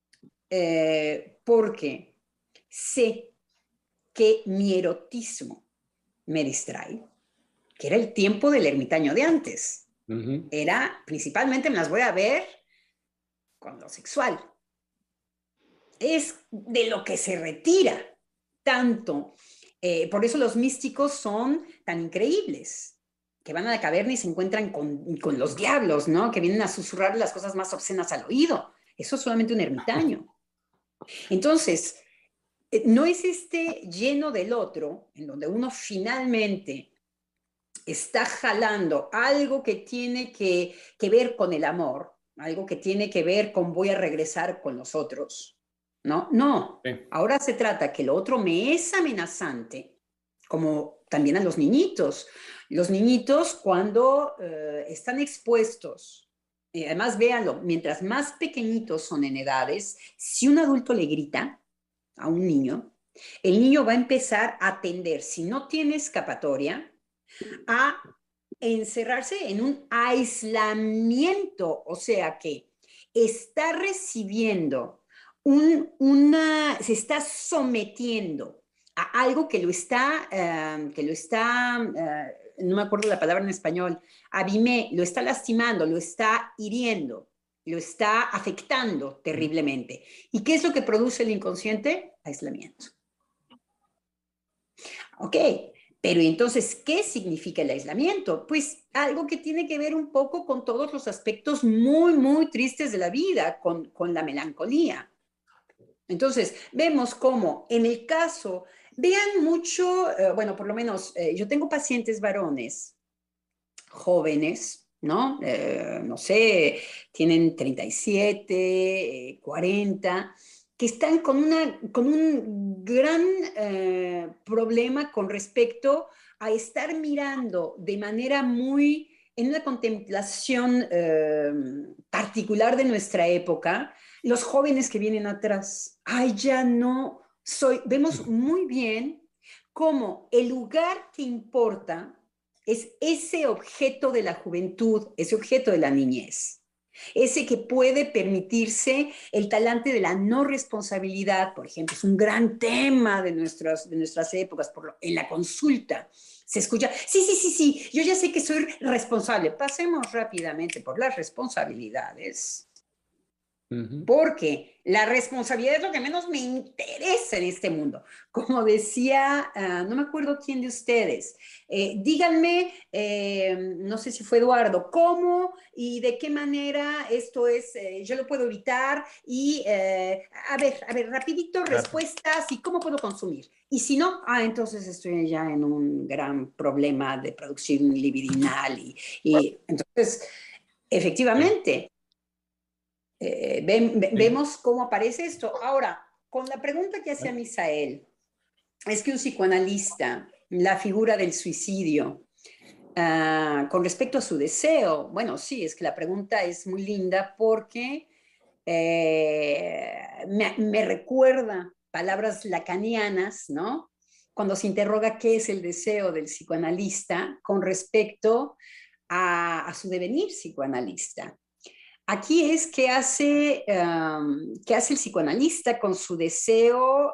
porque sé que mi erotismo me distrae, que era el tiempo del ermitaño de antes. Era, principalmente me las voy a ver con lo sexual. Es de lo que se retira tanto. Por eso los místicos son tan increíbles, que van a la caverna y se encuentran con los diablos, ¿no? Que vienen a susurrar las cosas más obscenas al oído. Eso es solamente un ermitaño. Entonces, no es este lleno del otro, en donde uno finalmente está jalando algo que tiene que ver con el amor, algo que tiene que ver con voy a regresar con los otros. No, no. Ahora se trata que lo otro me es amenazante, como también a los niñitos. Los niñitos cuando están expuestos, además véanlo, mientras más pequeñitos son en edades, si un adulto le grita a un niño, el niño va a empezar a tender, si no tiene escapatoria, a encerrarse en un aislamiento, o sea que está recibiendo se está sometiendo a algo que lo está, no me acuerdo la palabra en español, abimé, lo está lastimando, lo está hiriendo, lo está afectando terriblemente. ¿Y qué es lo que produce el inconsciente? Aislamiento. Ok, pero entonces, ¿qué significa el aislamiento? Pues algo que tiene que ver un poco con todos los aspectos muy, muy tristes de la vida, con la melancolía. Entonces, vemos cómo en el caso, vean mucho, bueno, por lo menos yo tengo pacientes varones jóvenes, ¿no? No sé, tienen 37, 40, que están con un gran problema con respecto a estar mirando de manera muy, en una contemplación particular de nuestra época, los jóvenes que vienen atrás. Ay, ya no soy, vemos muy bien cómo el lugar que importa es ese objeto de la juventud, ese objeto de la niñez, ese que puede permitirse el talante de la no responsabilidad, por ejemplo, es un gran tema de nuestras épocas, en la consulta. Se escucha, sí, yo ya sé que soy responsable. Pasemos rápidamente por las responsabilidades. Porque la responsabilidad es lo que menos me interesa en este mundo. Como decía, no me acuerdo quién de ustedes, díganme, no sé si fue Eduardo, cómo y de qué manera esto es, yo lo puedo evitar y, a ver, rapidito, respuestas y cómo puedo consumir. Y si no, entonces estoy ya en un gran problema de producción libidinal y entonces, efectivamente, vemos cómo aparece esto. Ahora, con la pregunta que hacía Misael, es que un psicoanalista, la figura del suicidio, con respecto a su deseo, bueno, sí, es que la pregunta es muy linda porque me recuerda palabras lacanianas, ¿no? Cuando se interroga qué es el deseo del psicoanalista con respecto a su devenir psicoanalista. Aquí es qué hace el psicoanalista con su deseo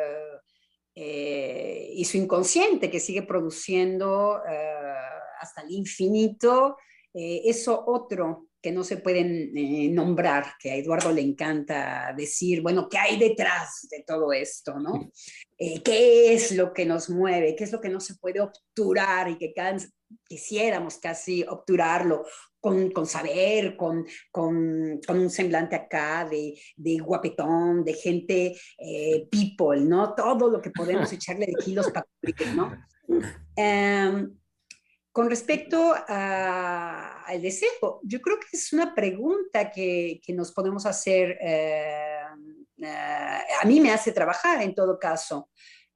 y su inconsciente que sigue produciendo hasta el infinito, eso otro que no se pueden nombrar, que a Eduardo le encanta decir, bueno, ¿qué hay detrás de todo esto, no? ¿Qué es lo que nos mueve? ¿Qué es lo que no se puede obturar y que quisiéramos casi obturarlo con saber, con un semblante acá de guapetón, de gente people, ¿no? Todo lo que podemos echarle de kilos para cubrir, ¿no? Con respecto al deseo, yo creo que es una pregunta que nos podemos hacer, a mí me hace trabajar en todo caso.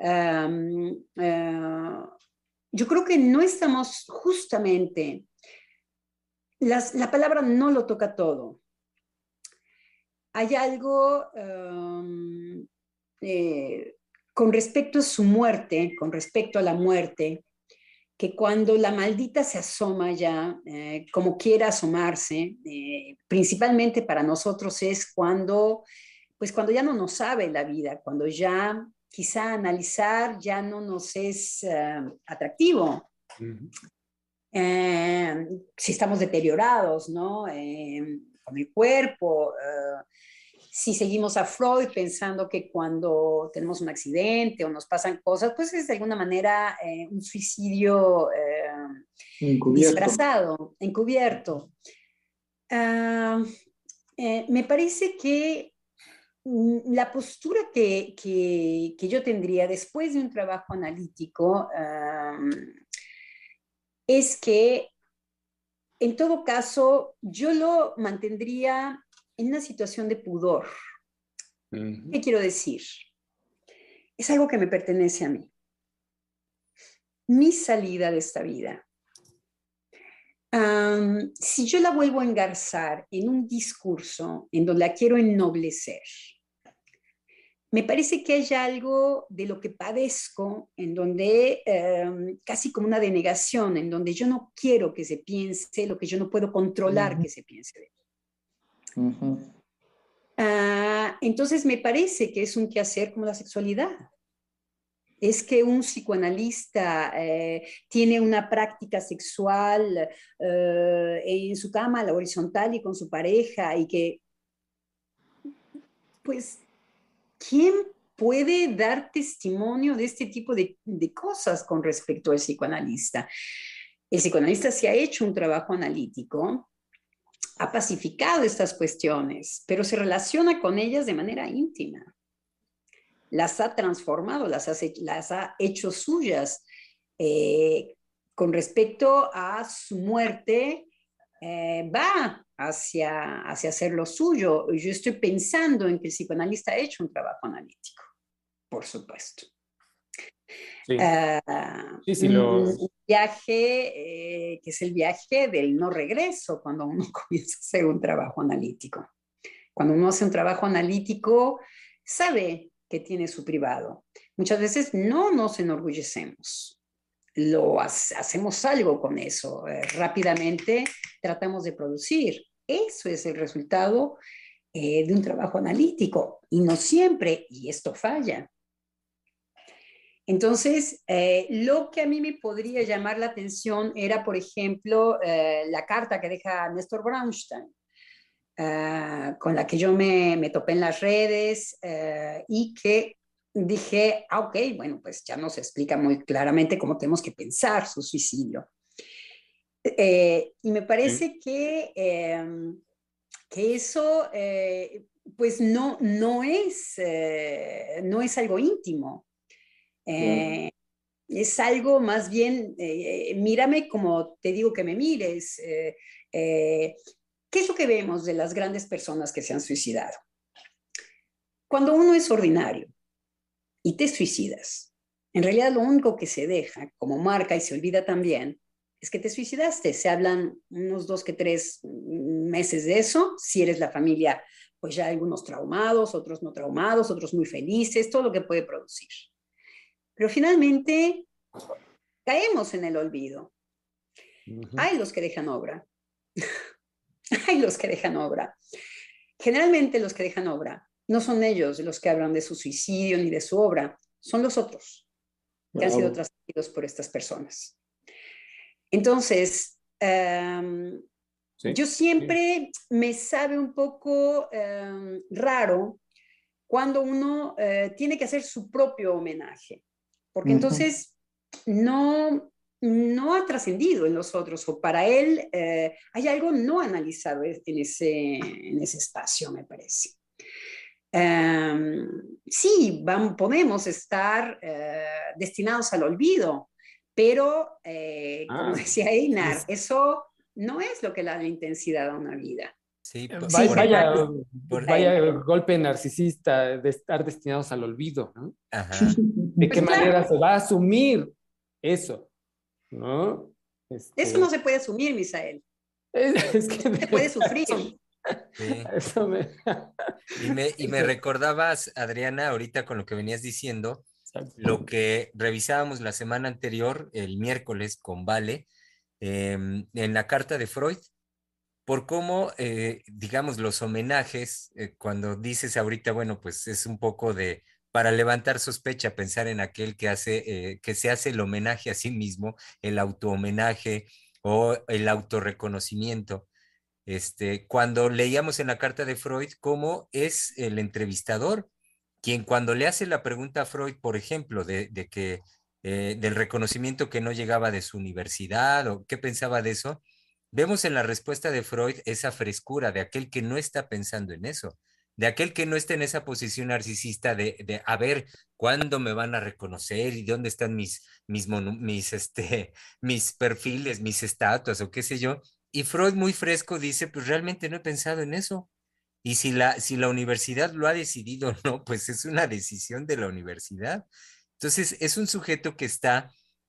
Yo creo que no estamos justamente, la palabra no lo toca todo. Hay algo con respecto a su muerte, con respecto a la muerte, que cuando la maldita se asoma ya, como quiera asomarse, principalmente para nosotros es cuando ya no nos sabe la vida, cuando ya quizá analizar ya no nos es atractivo. Si estamos deteriorados, ¿no? Con el cuerpo, si seguimos a Freud pensando que cuando tenemos un accidente o nos pasan cosas, pues es de alguna manera un suicidio disfrazado, encubierto. Me parece que la postura que yo tendría después de un trabajo analítico es que, en todo caso, yo lo mantendría en una situación de pudor. ¿Qué quiero decir? Es algo que me pertenece a mí. mi salida de esta vida. Si yo la vuelvo a engarzar en un discurso en donde la quiero ennoblecer, me parece que hay algo de lo que padezco en donde casi como una denegación, en donde yo no quiero que se piense lo que yo no puedo controlar que se piense de mí. Entonces me parece que es un quehacer como la sexualidad. Es que un psicoanalista tiene una práctica sexual en su cama, a la horizontal y con su pareja, y que, pues, ¿quién puede dar testimonio de este tipo de cosas con respecto al psicoanalista? El psicoanalista se ha hecho un trabajo analítico, ha pacificado estas cuestiones, pero se relaciona con ellas de manera íntima. Las ha transformado, las ha hecho suyas. Con respecto a su muerte, va hacia hacer lo suyo. Yo estoy pensando en que el psicoanalista ha hecho un trabajo analítico, por supuesto. Sí. Sí, un viaje que es el viaje del no regreso cuando uno comienza a hacer un trabajo analítico. Cuando uno hace un trabajo analítico, sabe que tiene su privado. Muchas veces no nos enorgullecemos. Hacemos algo con eso. Rápidamente tratamos de producir. Eso es el resultado de un trabajo analítico. Y no siempre, y esto falla. Entonces, lo que a mí me podría llamar la atención era, por ejemplo, la carta que deja Néstor Braunstein, con la que yo me topé en las redes y que dije, ok, bueno, pues ya nos explica muy claramente cómo tenemos que pensar su suicidio. Y me parece que eso, pues no es algo íntimo. Es algo más bien, mírame como te digo que me mires. ¿Qué es lo que vemos de las grandes personas que se han suicidado? Cuando uno es ordinario y te suicidas, en realidad lo único que se deja como marca y se olvida también es que te suicidaste. Se hablan unos 2 que 3 meses de eso. Si eres la familia, pues ya algunos traumados, otros no traumados, otros muy felices, todo lo que puede producir. Pero finalmente caemos en el olvido. Hay los que dejan obra. Hay los que dejan obra. Generalmente los que dejan obra no son ellos los que hablan de su suicidio ni de su obra, son los otros que han sido trascendidos por estas personas. Entonces, yo siempre me sabe un poco raro cuando uno tiene que hacer su propio homenaje, porque entonces no ha trascendido en los otros, o para él hay algo no analizado en ese espacio, me parece. Sí, podemos estar destinados al olvido, pero como decía Einar, eso no es lo que le da la intensidad a una vida. Sí, vaya golpe narcisista de estar destinados al olvido, ¿no? Ajá. ¿De qué manera se va a asumir eso? ¿No? Eso no se puede asumir, Misael. Es que se puede sufrir. Sí. Eso Y me recordabas, Adriana, ahorita con lo que venías diciendo, lo que revisábamos la semana anterior, el miércoles, con Vale, en la carta de Freud, por cómo, digamos, los homenajes, cuando dices ahorita, bueno, pues es un poco para levantar sospecha, pensar en aquel que se hace el homenaje a sí mismo, el autohomenaje o el autorreconocimiento. Cuando leíamos en la carta de Freud cómo es el entrevistador, quien cuando le hace la pregunta a Freud, por ejemplo, de que del reconocimiento que no llegaba de su universidad o qué pensaba de eso, vemos en la respuesta de Freud esa frescura de aquel que no está pensando en eso, de aquel que no está en esa posición narcisista de a ver, ¿cuándo me van a reconocer y dónde están mis perfiles, mis estatuas o qué sé yo? Y Freud muy fresco dice, pues realmente no he pensado en eso. Y si la universidad lo ha decidido o no, pues es una decisión de la universidad. Entonces, es un sujeto que está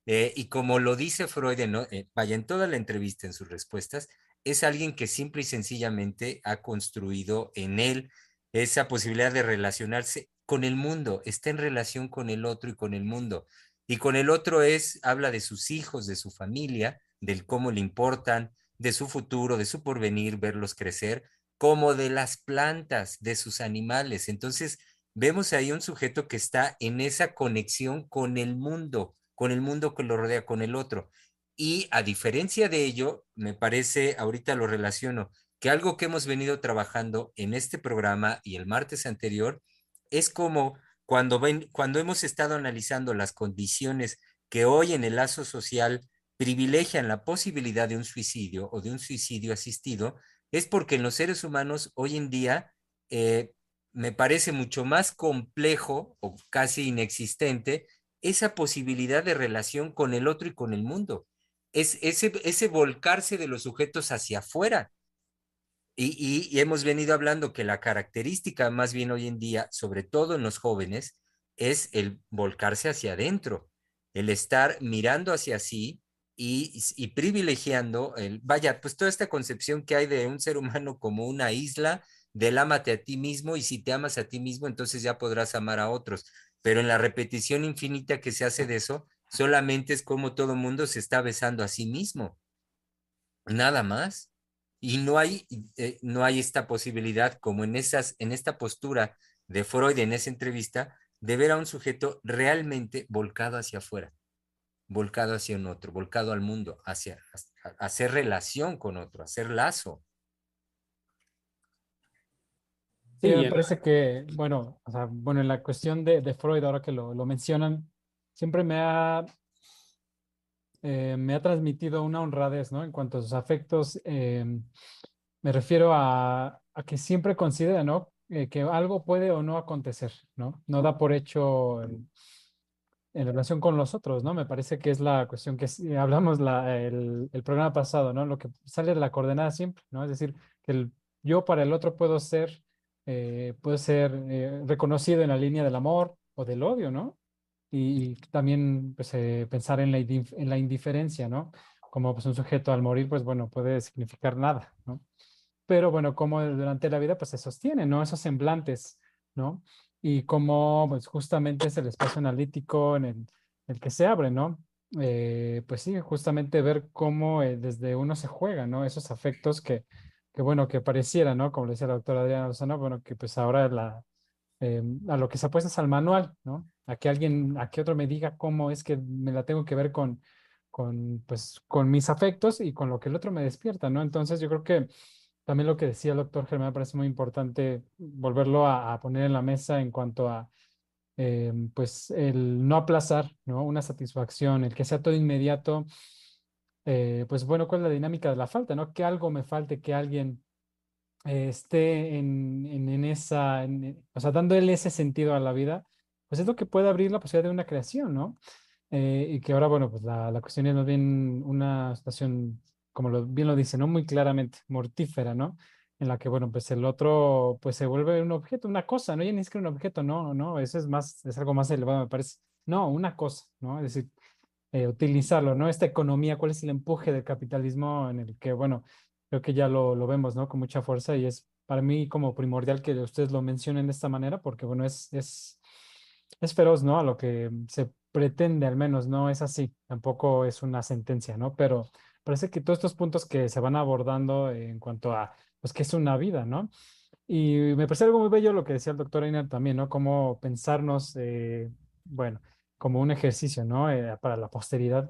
Y como lo dice Freud, vaya, en toda la entrevista, en sus respuestas, es alguien que simple y sencillamente ha construido en él esa posibilidad de relacionarse con el mundo, está en relación con el otro y con el mundo. Y con el otro habla de sus hijos, de su familia, del cómo le importan, de su futuro, de su porvenir, verlos crecer, como de las plantas, de sus animales. Entonces, vemos ahí un sujeto que está en esa conexión con el mundo que lo rodea, con el otro. Y a diferencia de ello, me parece, ahorita lo relaciono, que algo que hemos venido trabajando en este programa y el martes anterior es como cuando hemos estado analizando las condiciones que hoy en el lazo social privilegian la posibilidad de un suicidio o de un suicidio asistido, es porque en los seres humanos hoy en día eh, me parece mucho más complejo o casi inexistente esa posibilidad de relación con el otro y con el mundo. Es ese volcarse de los sujetos hacia afuera. Y hemos venido hablando que la característica más bien hoy en día, sobre todo en los jóvenes, es el volcarse hacia adentro, el estar mirando hacia sí y privilegiando, vaya, pues toda esta concepción que hay de un ser humano como una isla, del ámate a ti mismo y si te amas a ti mismo, entonces ya podrás amar a otros. Pero en la repetición infinita que se hace de eso, solamente es como todo mundo se está besando a sí mismo, nada más. Y no hay esta posibilidad, como en esta postura de Freud en esa entrevista, de ver a un sujeto realmente volcado hacia afuera, volcado hacia un otro, volcado al mundo, hacer relación con otro, hacer lazo. Sí, me Sí, parece que, bueno, o sea, bueno, en la cuestión de Freud, ahora que lo mencionan, siempre me ha transmitido una honradez, ¿no? En cuanto a sus afectos, me refiero a que siempre considera, ¿no? Que algo puede o no acontecer, ¿no? No da por hecho en relación con los otros, ¿no? Me parece que es la cuestión que hablamos el programa pasado, ¿no? Lo que sale de la coordenada siempre, ¿no? Es decir, que yo para el otro puedo ser reconocido en la línea del amor o del odio, ¿no? Y también pues, pensar en en la indiferencia, ¿no? Como pues, un sujeto al morir, pues bueno, puede significar nada, ¿no? Pero bueno, como durante la vida pues se sostiene, ¿no? Esos semblantes, ¿no? Y como pues justamente es el espacio analítico en el que se abre, ¿no? Pues sí, justamente ver cómo desde uno se juega, ¿no? Esos afectos que bueno, que pareciera, ¿no? Como le decía la doctora Adriana Lozano, bueno, que pues ahora a lo que se apuesta es al manual, ¿no? A que otro me diga cómo es que me la tengo que ver pues, con mis afectos y con lo que el otro me despierta, ¿no? Entonces yo creo que también lo que decía el doctor Germán me parece muy importante volverlo a poner en la mesa en cuanto a, pues, el no aplazar, ¿no? Una satisfacción, el que sea todo inmediato, pues bueno, ¿cuál es la dinámica de la falta, ¿no? Que algo me falte, que alguien esté en esa, o sea, dándole ese sentido a la vida, pues es lo que puede abrir la posibilidad de una creación, ¿no? Y que ahora, bueno, pues la cuestión es más bien una situación, como bien lo dice, ¿no? Muy claramente, mortífera, ¿no? En la que, bueno, pues el otro, pues se vuelve un objeto, una cosa, ¿no? Ya ni es que un objeto, no, no, eso es más, es algo más elevado, me parece. No, una cosa, ¿no? Es decir, utilizarlo, ¿no? Esta economía, ¿cuál es el empuje del capitalismo en el que, bueno, creo que ya lo vemos, ¿no? Con mucha fuerza y es para mí como primordial que ustedes lo mencionen de esta manera porque, bueno, es feroz, ¿no? A lo que se pretende al menos, no es así, tampoco es una sentencia, ¿no? Pero parece que todos estos puntos que se van abordando en cuanto a, pues, qué es una vida, ¿no? Y me parece algo muy bello lo que decía el doctor Einer también, ¿no? Cómo pensarnos, bueno, como un ejercicio, ¿no? Para la posteridad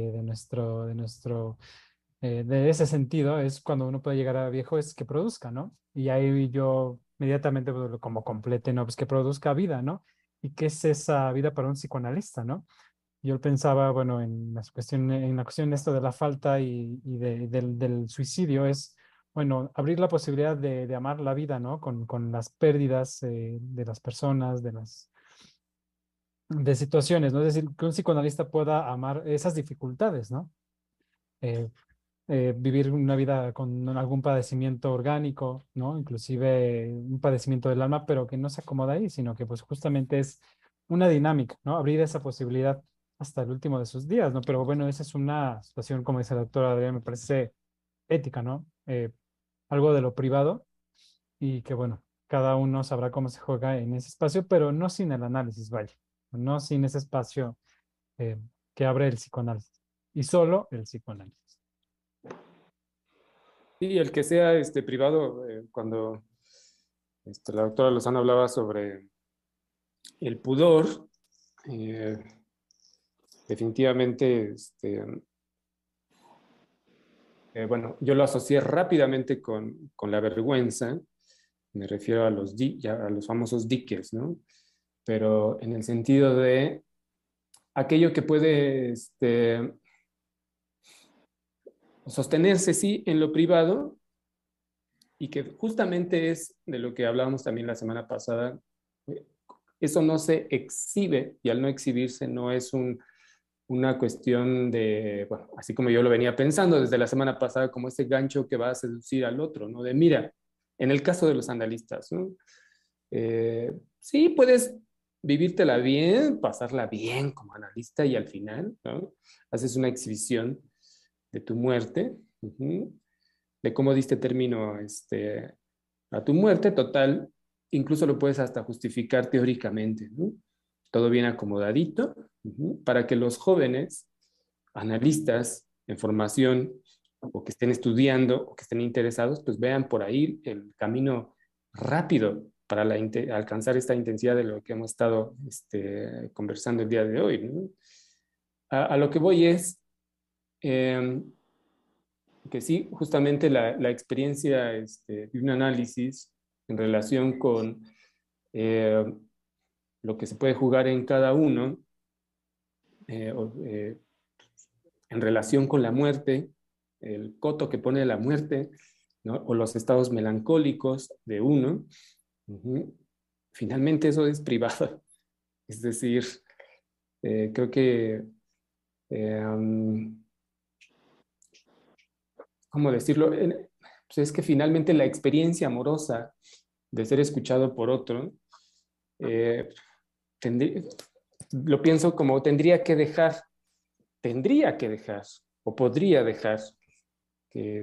de ese sentido, es cuando uno puede llegar a viejo, es que produzca, ¿no? Y ahí yo inmediatamente pues, como complete, ¿no? Pues que produzca vida, ¿no? ¿Y qué es esa vida para un psicoanalista, ¿no? Yo pensaba, bueno, en la cuestión de esto de la falta del suicidio es, bueno, abrir la posibilidad de amar la vida, ¿no? Con las pérdidas de las personas, de situaciones, ¿no? Es decir, que un psicoanalista pueda amar esas dificultades, ¿no? Eh, Vivir una vida con algún padecimiento orgánico, ¿no? Inclusive un padecimiento del alma, pero que no se acomoda ahí, sino que pues justamente es una dinámica, ¿no? Abrir esa posibilidad hasta el último de sus días, ¿no? Pero bueno, esa es una situación, como dice la doctora Adriana, me parece ética, ¿no? Algo de lo privado y que bueno, cada uno sabrá cómo se juega en ese espacio, pero no sin el análisis, vaya, no sin ese espacio eh, que abre el psicoanálisis y solo el psicoanálisis. Sí, el que sea privado, cuando la doctora Lozano hablaba sobre el pudor, eh, definitivamente, bueno, yo lo asocié rápidamente con la vergüenza, me refiero a a los famosos diques, ¿no? Pero en el sentido de aquello que puede sostenerse, sí, en lo privado, y que justamente es de lo que hablábamos también la semana pasada. Eso no se exhibe, y al no exhibirse no es una cuestión de, bueno, así como yo lo venía pensando desde la semana pasada, como ese gancho que va a seducir al otro, ¿no? De mira, en el caso de los analistas, ¿no? Sí, puedes vivírtela bien, pasarla bien como analista y al final, ¿no? Haces una exhibición de tu muerte, de cómo diste término a tu muerte total, incluso lo puedes hasta justificar teóricamente, ¿no? Todo bien acomodadito, para que los jóvenes analistas en formación o que estén estudiando o que estén interesados, pues vean por ahí el camino rápido para alcanzar esta intensidad de lo que hemos estado conversando el día de hoy, ¿no? A lo que voy es que sí, justamente la experiencia de un análisis en relación con lo que se puede jugar en cada uno, en relación con la muerte, el coto que pone la muerte, ¿no? O los estados melancólicos de uno. Finalmente eso es privado. Es decir, creo que, ¿cómo decirlo? Pues es que finalmente la experiencia amorosa de ser escuchado por otro, lo pienso como tendría que dejar, o podría dejar que,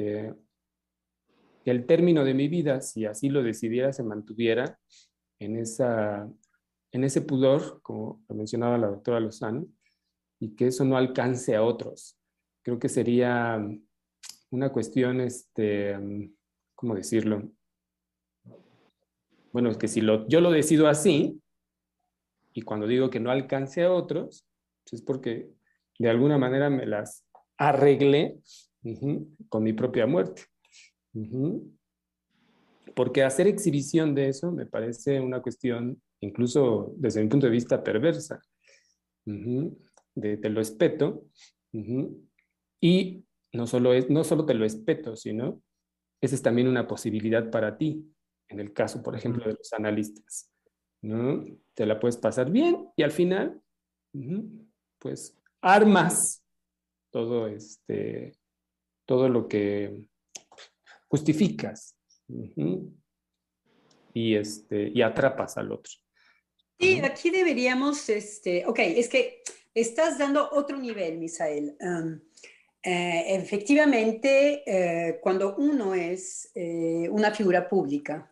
que el término de mi vida, si así lo decidiera, se mantuviera en ese pudor, como lo mencionaba la doctora Lozano, y que eso no alcance a otros. Creo que sería una cuestión, ¿cómo decirlo? Bueno, es que si yo lo decido así, y cuando digo que no alcance a otros, pues es porque de alguna manera me las arreglé con mi propia muerte. Porque hacer exhibición de eso me parece una cuestión, incluso desde mi punto de vista, perversa. Te lo espeto. Y no solo te lo espeto, sino esa es también una posibilidad para ti, en el caso, por ejemplo, de los analistas, ¿no? Te la puedes pasar bien y al final, pues, armas todo todo lo que justificas, y atrapas al otro. Sí, aquí deberíamos, ok, es que estás dando otro nivel, Misael. Efectivamente, cuando uno es una figura pública,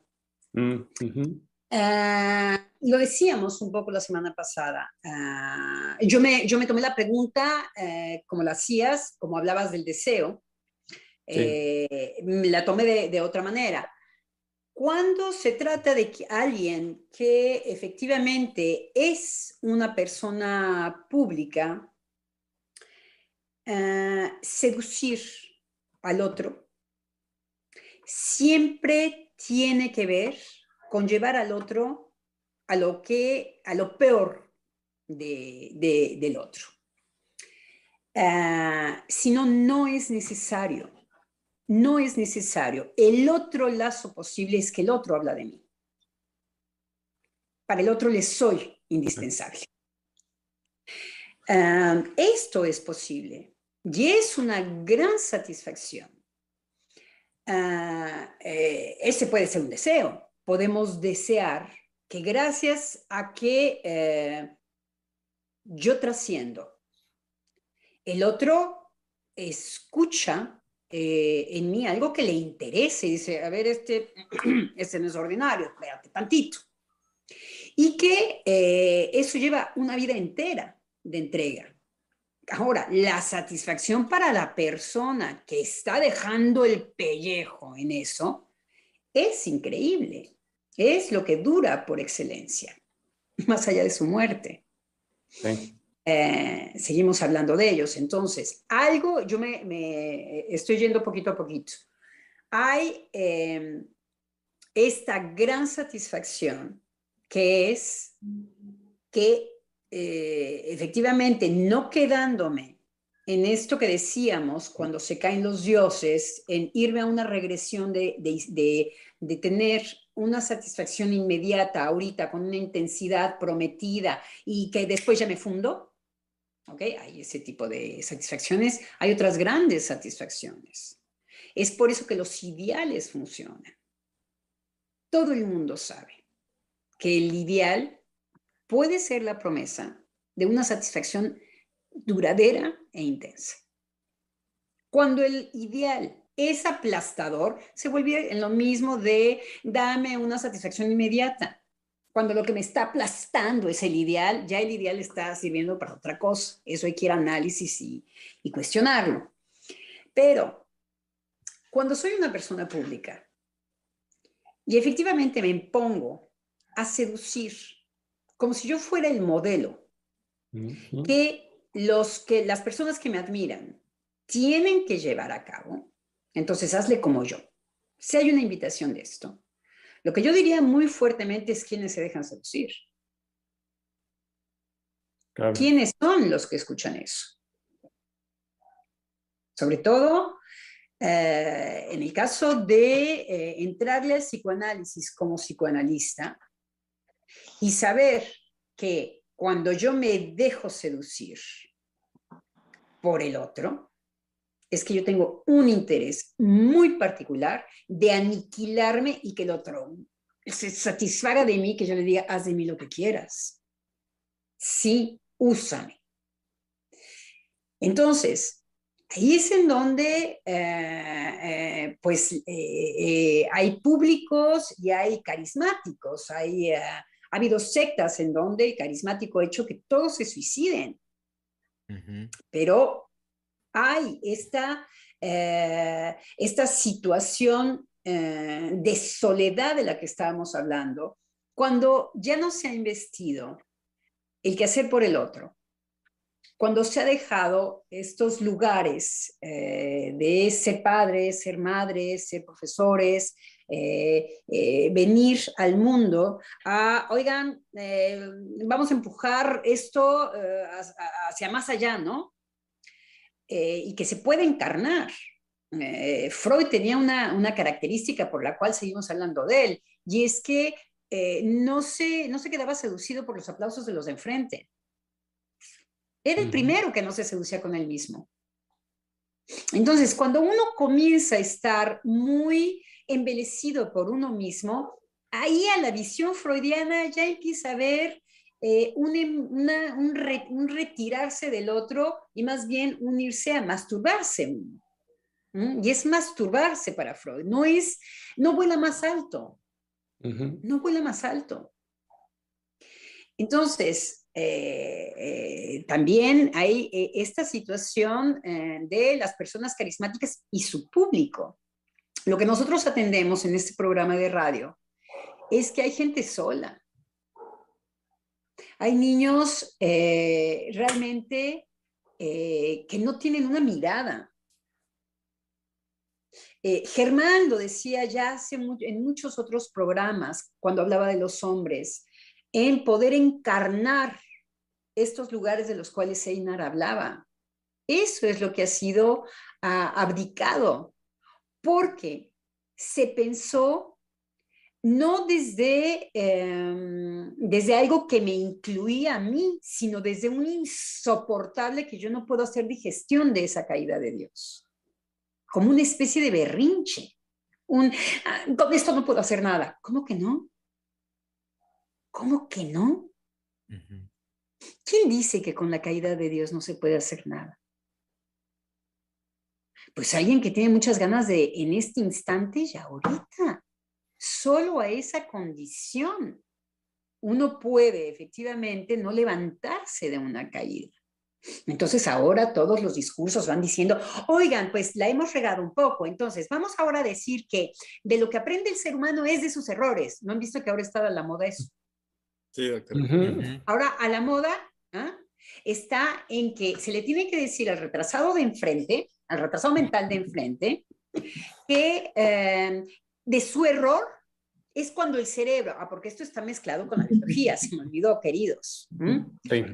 lo decíamos un poco la semana pasada, yo me tomé la pregunta como la hacías, como hablabas del deseo, Sí. la tomé de otra manera. Cuando se trata de alguien que efectivamente es una persona pública, seducir al otro siempre tiene que ver con llevar al otro a lo peor del otro. Si no, no es necesario. No es necesario. El otro lazo posible es que el otro habla de mí. Para el otro le soy indispensable. Esto es posible y es una gran satisfacción. Ese puede ser un deseo. Podemos desear que gracias a que yo trasciendo. El otro escucha en mí algo que le interese, dice, a ver, este no es ordinario, espérate tantito. Y que eso lleva una vida entera de entrega. Ahora, la satisfacción para la persona que está dejando el pellejo en eso es increíble. Es lo que dura por excelencia, más allá de su muerte. Sí. Seguimos hablando de ellos. Entonces, algo, yo me estoy yendo poquito a poquito. Hay esta gran satisfacción que es que efectivamente no quedándome en esto que decíamos cuando se caen los dioses, en irme a una regresión de tener una satisfacción inmediata ahorita con una intensidad prometida y que después ya me fundo. ¿Ok? Hay ese tipo de satisfacciones. Hay otras grandes satisfacciones. Es por eso que los ideales funcionan. Todo el mundo sabe que el ideal puede ser la promesa de una satisfacción duradera e intensa. Cuando el ideal es aplastador, se vuelve en lo mismo de dame una satisfacción inmediata. Cuando lo que me está aplastando es el ideal, ya el ideal está sirviendo para otra cosa. Eso hay que ir a análisis y cuestionarlo. Pero cuando soy una persona pública y efectivamente me impongo a seducir como si yo fuera el modelo que las personas que me admiran tienen que llevar a cabo, entonces hazle como yo. Si hay una invitación de esto, lo que yo diría muy fuertemente es quiénes se dejan seducir. Claro. ¿Quiénes son los que escuchan eso? Sobre todo en el caso de entrarle al psicoanálisis como psicoanalista y saber que cuando yo me dejo seducir por el otro, es que yo tengo un interés muy particular de aniquilarme y que el otro se satisfaga de mí, que yo le diga, haz de mí lo que quieras. Sí, úsame. Entonces, ahí es en donde hay públicos y hay carismáticos. Ha habido sectas en donde el carismático ha hecho que todos se suiciden. Uh-huh. Pero hay esta situación de soledad de la que estábamos hablando, cuando ya no se ha investido el quehacer por el otro, cuando se ha dejado estos lugares de ser padres, ser madres, ser profesores, venir al mundo a, oigan, vamos a empujar esto hacia más allá, ¿no? Y que se puede encarnar. Freud tenía una característica por la cual seguimos hablando de él, y es que no se quedaba seducido por los aplausos de los de enfrente. Era el primero que no se seducía con él mismo. Entonces, cuando uno comienza a estar muy embelecido por uno mismo, ahí a la visión freudiana ya empieza a haber un retirarse del otro y más bien unirse a masturbarse uno. Y es masturbarse para Freud, no vuela más alto, no vuela más alto. Entonces, también hay esta situación de las personas carismáticas y su público. Lo que nosotros atendemos en este programa de radio es que hay gente sola. Hay niños realmente que no tienen una mirada. Germán lo decía ya en muchos otros programas, cuando hablaba de los hombres, en poder encarnar estos lugares de los cuales Einar hablaba. Eso es lo que ha sido abdicado, porque se pensó no desde algo que me incluía a mí, sino desde un insoportable que yo no puedo hacer digestión de esa caída de Dios. Como una especie de berrinche. Con esto no puedo hacer nada. ¿Cómo que no? ¿Cómo que no? Uh-huh. ¿Quién dice que con la caída de Dios no se puede hacer nada? Pues alguien que tiene muchas ganas de, en este instante y ahorita, solo a esa condición, uno puede efectivamente no levantarse de una caída. Entonces ahora todos los discursos van diciendo, oigan, pues la hemos regado un poco, entonces vamos ahora a decir que de lo que aprende el ser humano es de sus errores. ¿No han visto que ahora está a la moda eso? Sí, doctor. Ahora a la moda está en que se le tiene que decir al retrasado de enfrente, al retrasado mental de enfrente, que de su error es cuando el cerebro, porque esto está mezclado con la biología, se me olvidó, queridos. Sí.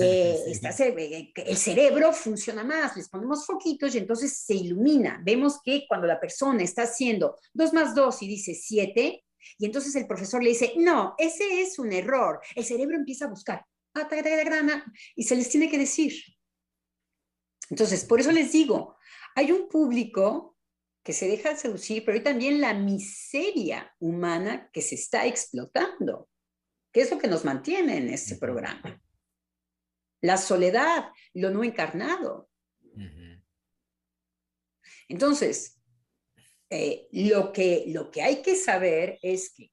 El cerebro funciona más, les ponemos foquitos y entonces se ilumina. Vemos que cuando la persona está haciendo 2 más 2 y dice 7, y entonces el profesor le dice, no, ese es un error. El cerebro empieza a buscar, y se les tiene que decir. Entonces, por eso les digo, hay un público que se deja seducir, pero hay también la miseria humana que se está explotando, que es lo que nos mantiene en este programa. La soledad, lo no encarnado. Entonces, lo que hay que saber es que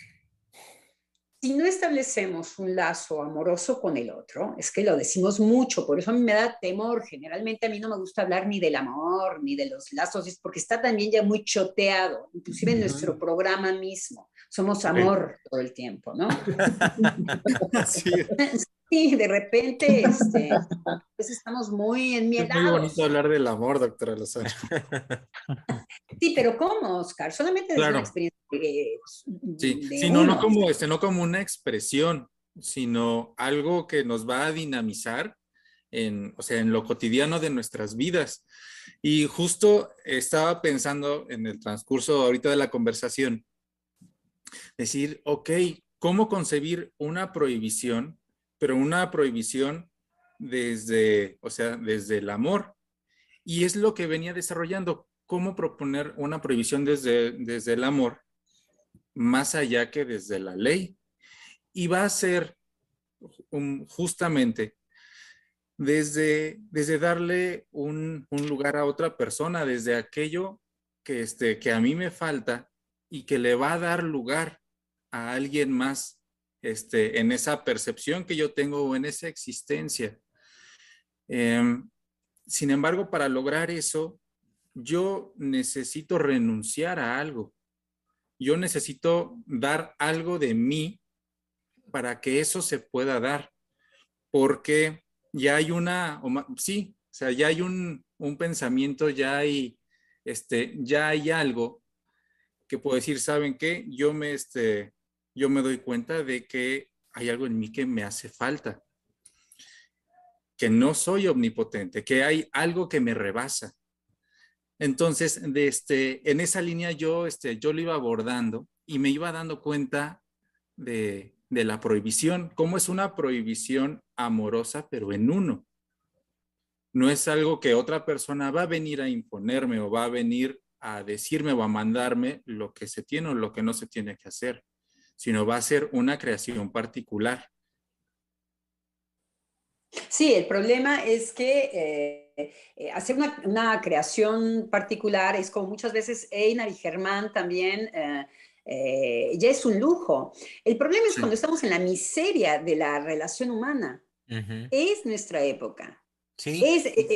si no establecemos un lazo amoroso con el otro, es que lo decimos mucho, por eso a mí me da temor. Generalmente a mí no me gusta hablar ni del amor, ni de los lazos, es porque está también ya muy choteado, inclusive en nuestro programa mismo. Somos amor todo el tiempo, ¿no? Sí. Sí, de repente, pues estamos muy enmielados. Es muy bonito hablar del amor, doctora Lozano. Sí, pero ¿cómo, Oscar? Solamente desde Claro. una experiencia Sí, no como una expresión, sino algo que nos va a dinamizar en lo cotidiano de nuestras vidas. Y justo estaba pensando en el transcurso ahorita de la conversación, decir, ok, ¿cómo concebir una prohibición, pero una prohibición desde el amor? Y es lo que venía desarrollando, cómo proponer una prohibición desde el amor, más allá que desde la ley. Y va a ser justamente desde darle un lugar a otra persona, desde aquello que a mí me falta y que le va a dar lugar a alguien más en esa percepción que yo tengo o en esa existencia. Sin embargo, para lograr eso, yo necesito renunciar a algo. Yo necesito dar algo de mí para que eso se pueda dar, porque ya hay ya hay un pensamiento, ya hay algo que puedo decir, ¿saben qué? Yo me doy cuenta de que hay algo en mí que me hace falta, que no soy omnipotente, que hay algo que me rebasa. Entonces, en esa línea yo lo iba abordando y me iba dando cuenta de la prohibición, cómo es una prohibición amorosa, pero en uno. No es algo que otra persona va a venir a imponerme o va a venir a decirme o a mandarme lo que se tiene o lo que no se tiene que hacer, sino va a ser una creación particular. Sí, el problema es que hacer una creación particular es como muchas veces Einar y Germán también, ya es un lujo. El problema es cuando estamos en la miseria de la relación humana. Es nuestra época. Sí.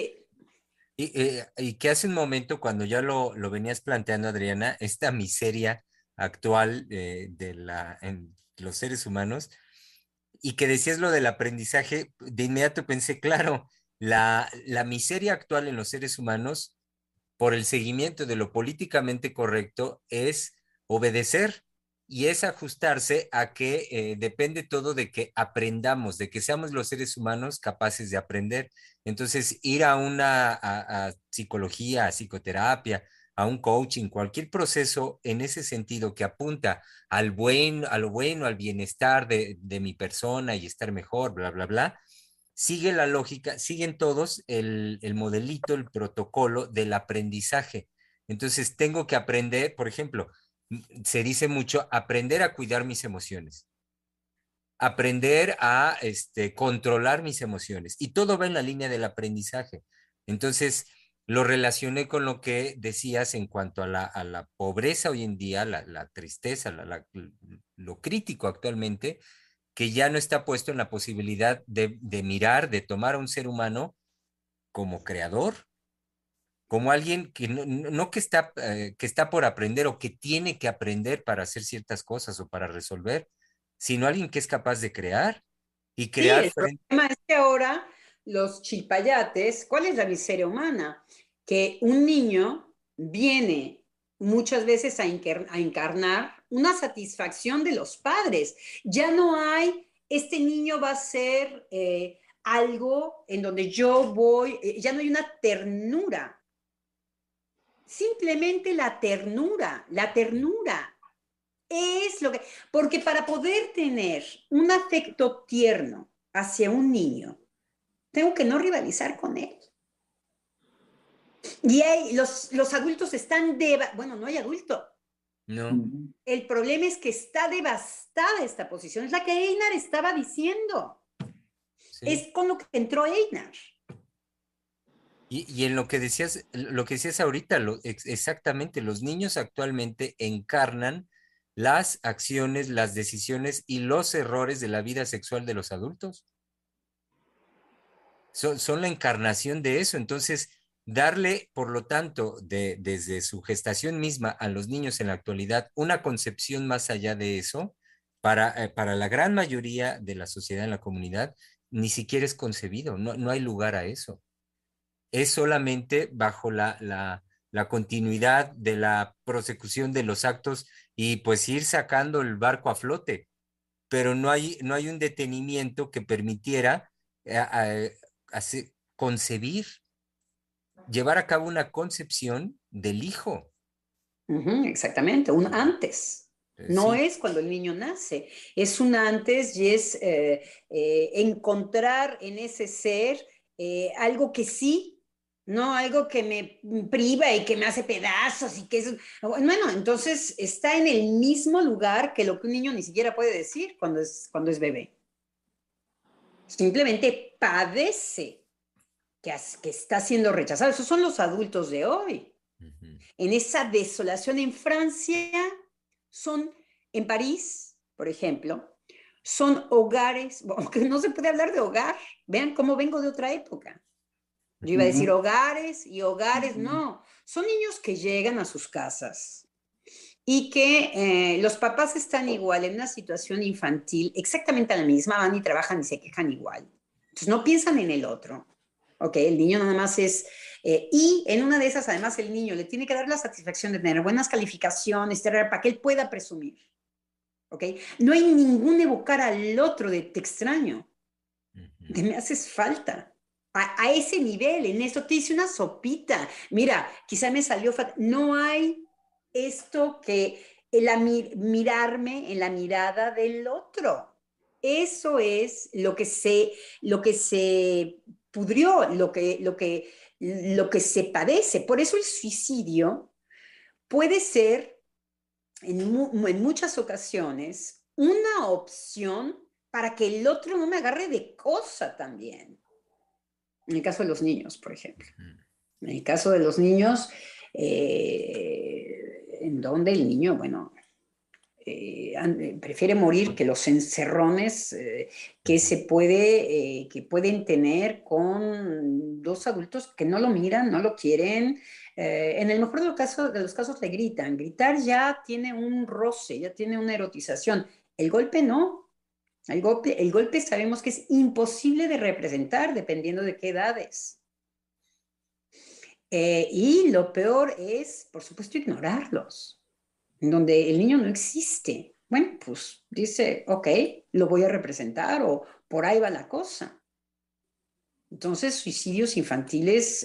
Y que hace un momento, cuando ya lo venías planteando, Adriana, esta miseria actual en los seres humanos, y que decías lo del aprendizaje, de inmediato pensé, claro, la miseria actual en los seres humanos, por el seguimiento de lo políticamente correcto, es obedecer y es ajustarse a que depende todo de que aprendamos, de que seamos los seres humanos capaces de aprender. Entonces, ir a psicología, a psicoterapia, a un coaching, cualquier proceso en ese sentido que apunta a lo bueno, al bienestar de mi persona y estar mejor, bla, bla, bla, sigue la lógica, siguen todos el modelito, el protocolo del aprendizaje. Entonces, tengo que aprender, por ejemplo, se dice mucho, aprender a cuidar mis emociones. aprender a controlar mis emociones. Y todo va en la línea del aprendizaje. Entonces, lo relacioné con lo que decías en cuanto a la pobreza hoy en día, la tristeza, lo crítico actualmente, que ya no está puesto en la posibilidad de mirar, de tomar a un ser humano como creador, como alguien que no que está por aprender o que tiene que aprender para hacer ciertas cosas o para resolver, sino alguien que es capaz de crear y Sí, crear el frente. problema es que ahora los chilpayates, ¿cuál es la miseria humana? Que un niño viene muchas veces a encarnar una satisfacción de los padres. Ya no hay, este niño va a ser algo en donde yo voy, ya no hay una ternura, simplemente la ternura es lo que, porque para poder tener un afecto tierno hacia un niño, tengo que no rivalizar con él. Y los adultos están, bueno, no hay adulto. No. El problema es que está devastada esta posición. Es la que Einar estaba diciendo. Sí. Es con lo que entró Einar. Y en lo que decías ahorita, exactamente, los niños actualmente encarnan las acciones, las decisiones y los errores de la vida sexual de los adultos. Son la encarnación de eso. Entonces, darle, por lo tanto, desde su gestación misma a los niños en la actualidad una concepción más allá de eso, para la gran mayoría de la sociedad en la comunidad, ni siquiera es concebido, no hay lugar a eso. Es solamente bajo la continuidad de la prosecución de los actos y pues ir sacando el barco a flote, pero no hay un detenimiento que permitiera concebir, llevar a cabo una concepción del hijo. Exactamente, un antes. No Sí. es cuando el niño nace, es un antes y es encontrar en ese ser algo que sí, no algo que me priva y que me hace pedazos y que es... Bueno, entonces está en el mismo lugar que lo que un niño ni siquiera puede decir cuando es bebé. Simplemente padece que está siendo rechazado. Esos son los adultos de hoy. En esa desolación en Francia, en París, por ejemplo, son hogares, aunque no se puede hablar de hogar, vean cómo vengo de otra época. Yo iba a decir hogares y hogares, no, son niños que llegan a sus casas y que los papás están igual en una situación infantil, exactamente la misma, van y trabajan y se quejan igual. Entonces no piensan en el otro. Ok, el niño nada más es... y en una de esas, además, el niño le tiene que dar la satisfacción de tener buenas calificaciones, para que él pueda presumir. ¿Ok? No hay ningún evocar al otro de te extraño, de me haces falta. A ese nivel, en eso te hice una sopita. Mira, quizá me salió fatal. No hay esto que mirarme en la mirada del otro. Eso es lo que se pudrió, lo que se padece. Por eso el suicidio puede ser en muchas ocasiones una opción para que el otro no me agarre de cosa también. En el caso de los niños, por ejemplo. En el caso de los niños, en donde el niño, bueno, prefiere morir que los encerrones que pueden tener con dos adultos que no lo miran, no lo quieren. En el mejor de los casos le gritan. Gritar ya tiene un roce, ya tiene una erotización. El golpe no. El golpe sabemos que es imposible de representar dependiendo de qué edades. Y lo peor es, por supuesto, ignorarlos, en donde el niño no existe. Bueno, pues dice, ok, lo voy a representar o por ahí va la cosa. Entonces, suicidios infantiles,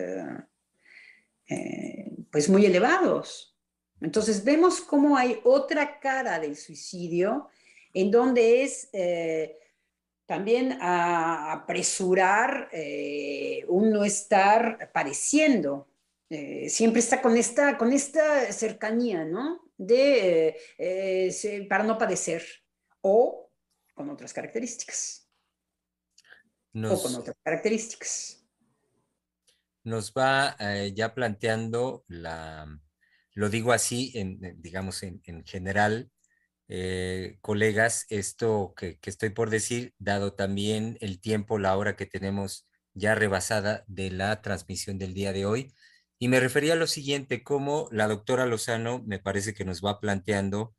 pues muy elevados. Entonces, vemos cómo hay otra cara del suicidio en donde es también a apresurar un no estar padeciendo. Siempre está con esta cercanía, ¿no? Para no padecer. O con otras características. Nos, O con otras características. nos va ya planteando lo digo así, digamos en general, colegas, esto que estoy por decir, dado también el tiempo, la hora que tenemos ya rebasada de la transmisión del día de hoy. Y me refería a lo siguiente, como la doctora Lozano me parece que nos va planteando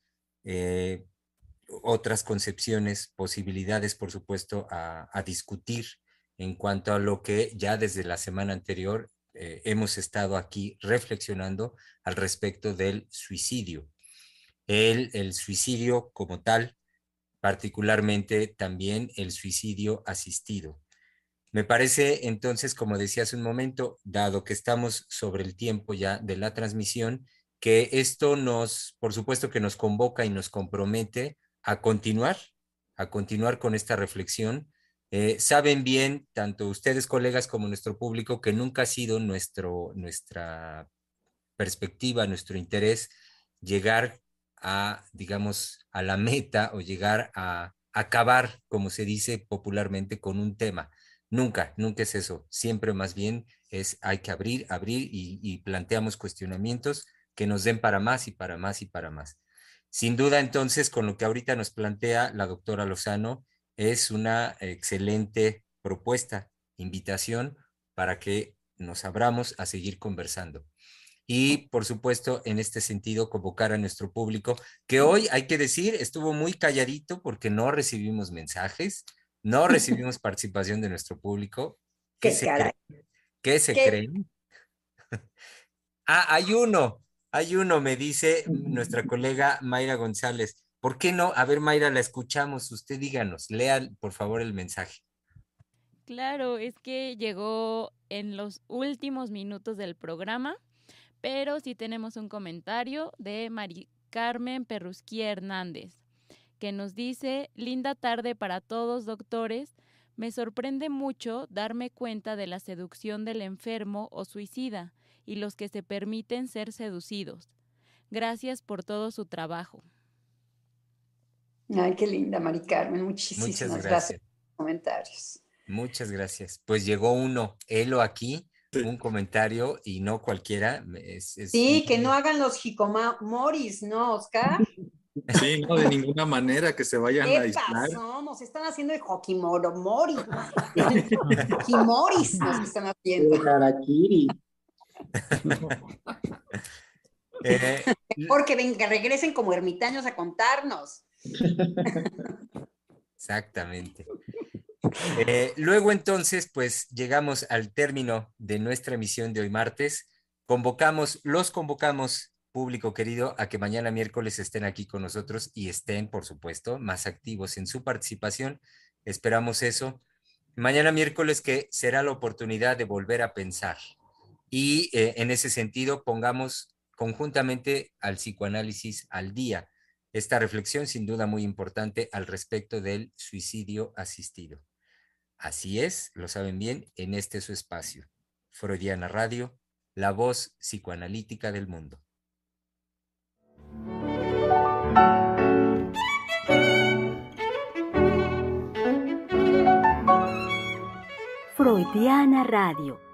otras concepciones, posibilidades, por supuesto, a discutir en cuanto a lo que ya desde la semana anterior hemos estado aquí reflexionando al respecto del suicidio. El suicidio como tal, particularmente también el suicidio asistido. Me parece entonces, como decía hace un momento, dado que estamos sobre el tiempo ya de la transmisión, que esto nos, por supuesto que nos convoca y nos compromete a continuar con esta reflexión. Saben bien, tanto ustedes colegas como nuestro público, que nunca ha sido nuestra perspectiva, nuestro interés, llegar a, digamos, a la meta o llegar a acabar, como se dice popularmente, con un tema. Nunca, nunca es eso. Siempre más bien hay que abrir y planteamos cuestionamientos que nos den para más y para más y para más. Sin duda, entonces, con lo que ahorita nos plantea la doctora Lozano, es una excelente propuesta, invitación para que nos abramos a seguir conversando. Y, por supuesto, en este sentido, convocar a nuestro público, que hoy, hay que decir, estuvo muy calladito porque no recibimos mensajes, no recibimos participación de nuestro público. ¿Qué caray? ¿Qué se creen? Hay uno, me dice nuestra colega Mayra González. ¿Por qué no? A ver, Mayra, la escuchamos. Usted díganos, lea, por favor, el mensaje. Claro, es que llegó en los últimos minutos del programa, pero sí tenemos un comentario de Mari Carmen Perrusquí Hernández, que nos dice: linda tarde para todos, doctores. Me sorprende mucho darme cuenta de la seducción del enfermo o suicida y los que se permiten ser seducidos. Gracias por todo su trabajo. Ay, qué linda, Mari Carmen. Muchísimas gracias por los comentarios. Muchas gracias. Pues llegó uno, helo aquí, un comentario y no cualquiera. Sí, que no hagan los hikomoris, ¿no, Oscar? Sí, no, de ninguna manera que se vayan a aislar. ¿Qué pasó? Nos están haciendo el hokimoromori. Hikimoris nos están haciendo. El harakiri. Porque venga, regresen como ermitaños a contarnos. Exactamente. Luego entonces, pues llegamos al término de nuestra emisión de hoy martes. Los convocamos, público querido, a que mañana miércoles estén aquí con nosotros y estén, por supuesto, más activos en su participación. Esperamos eso. Mañana miércoles, que será la oportunidad de volver a pensar. Y en ese sentido, pongamos conjuntamente al psicoanálisis al día. Esta reflexión, sin duda muy importante, al respecto del suicidio asistido. Así es, lo saben bien, en este su espacio. Freudiana Radio, la voz psicoanalítica del mundo. Freudiana Radio.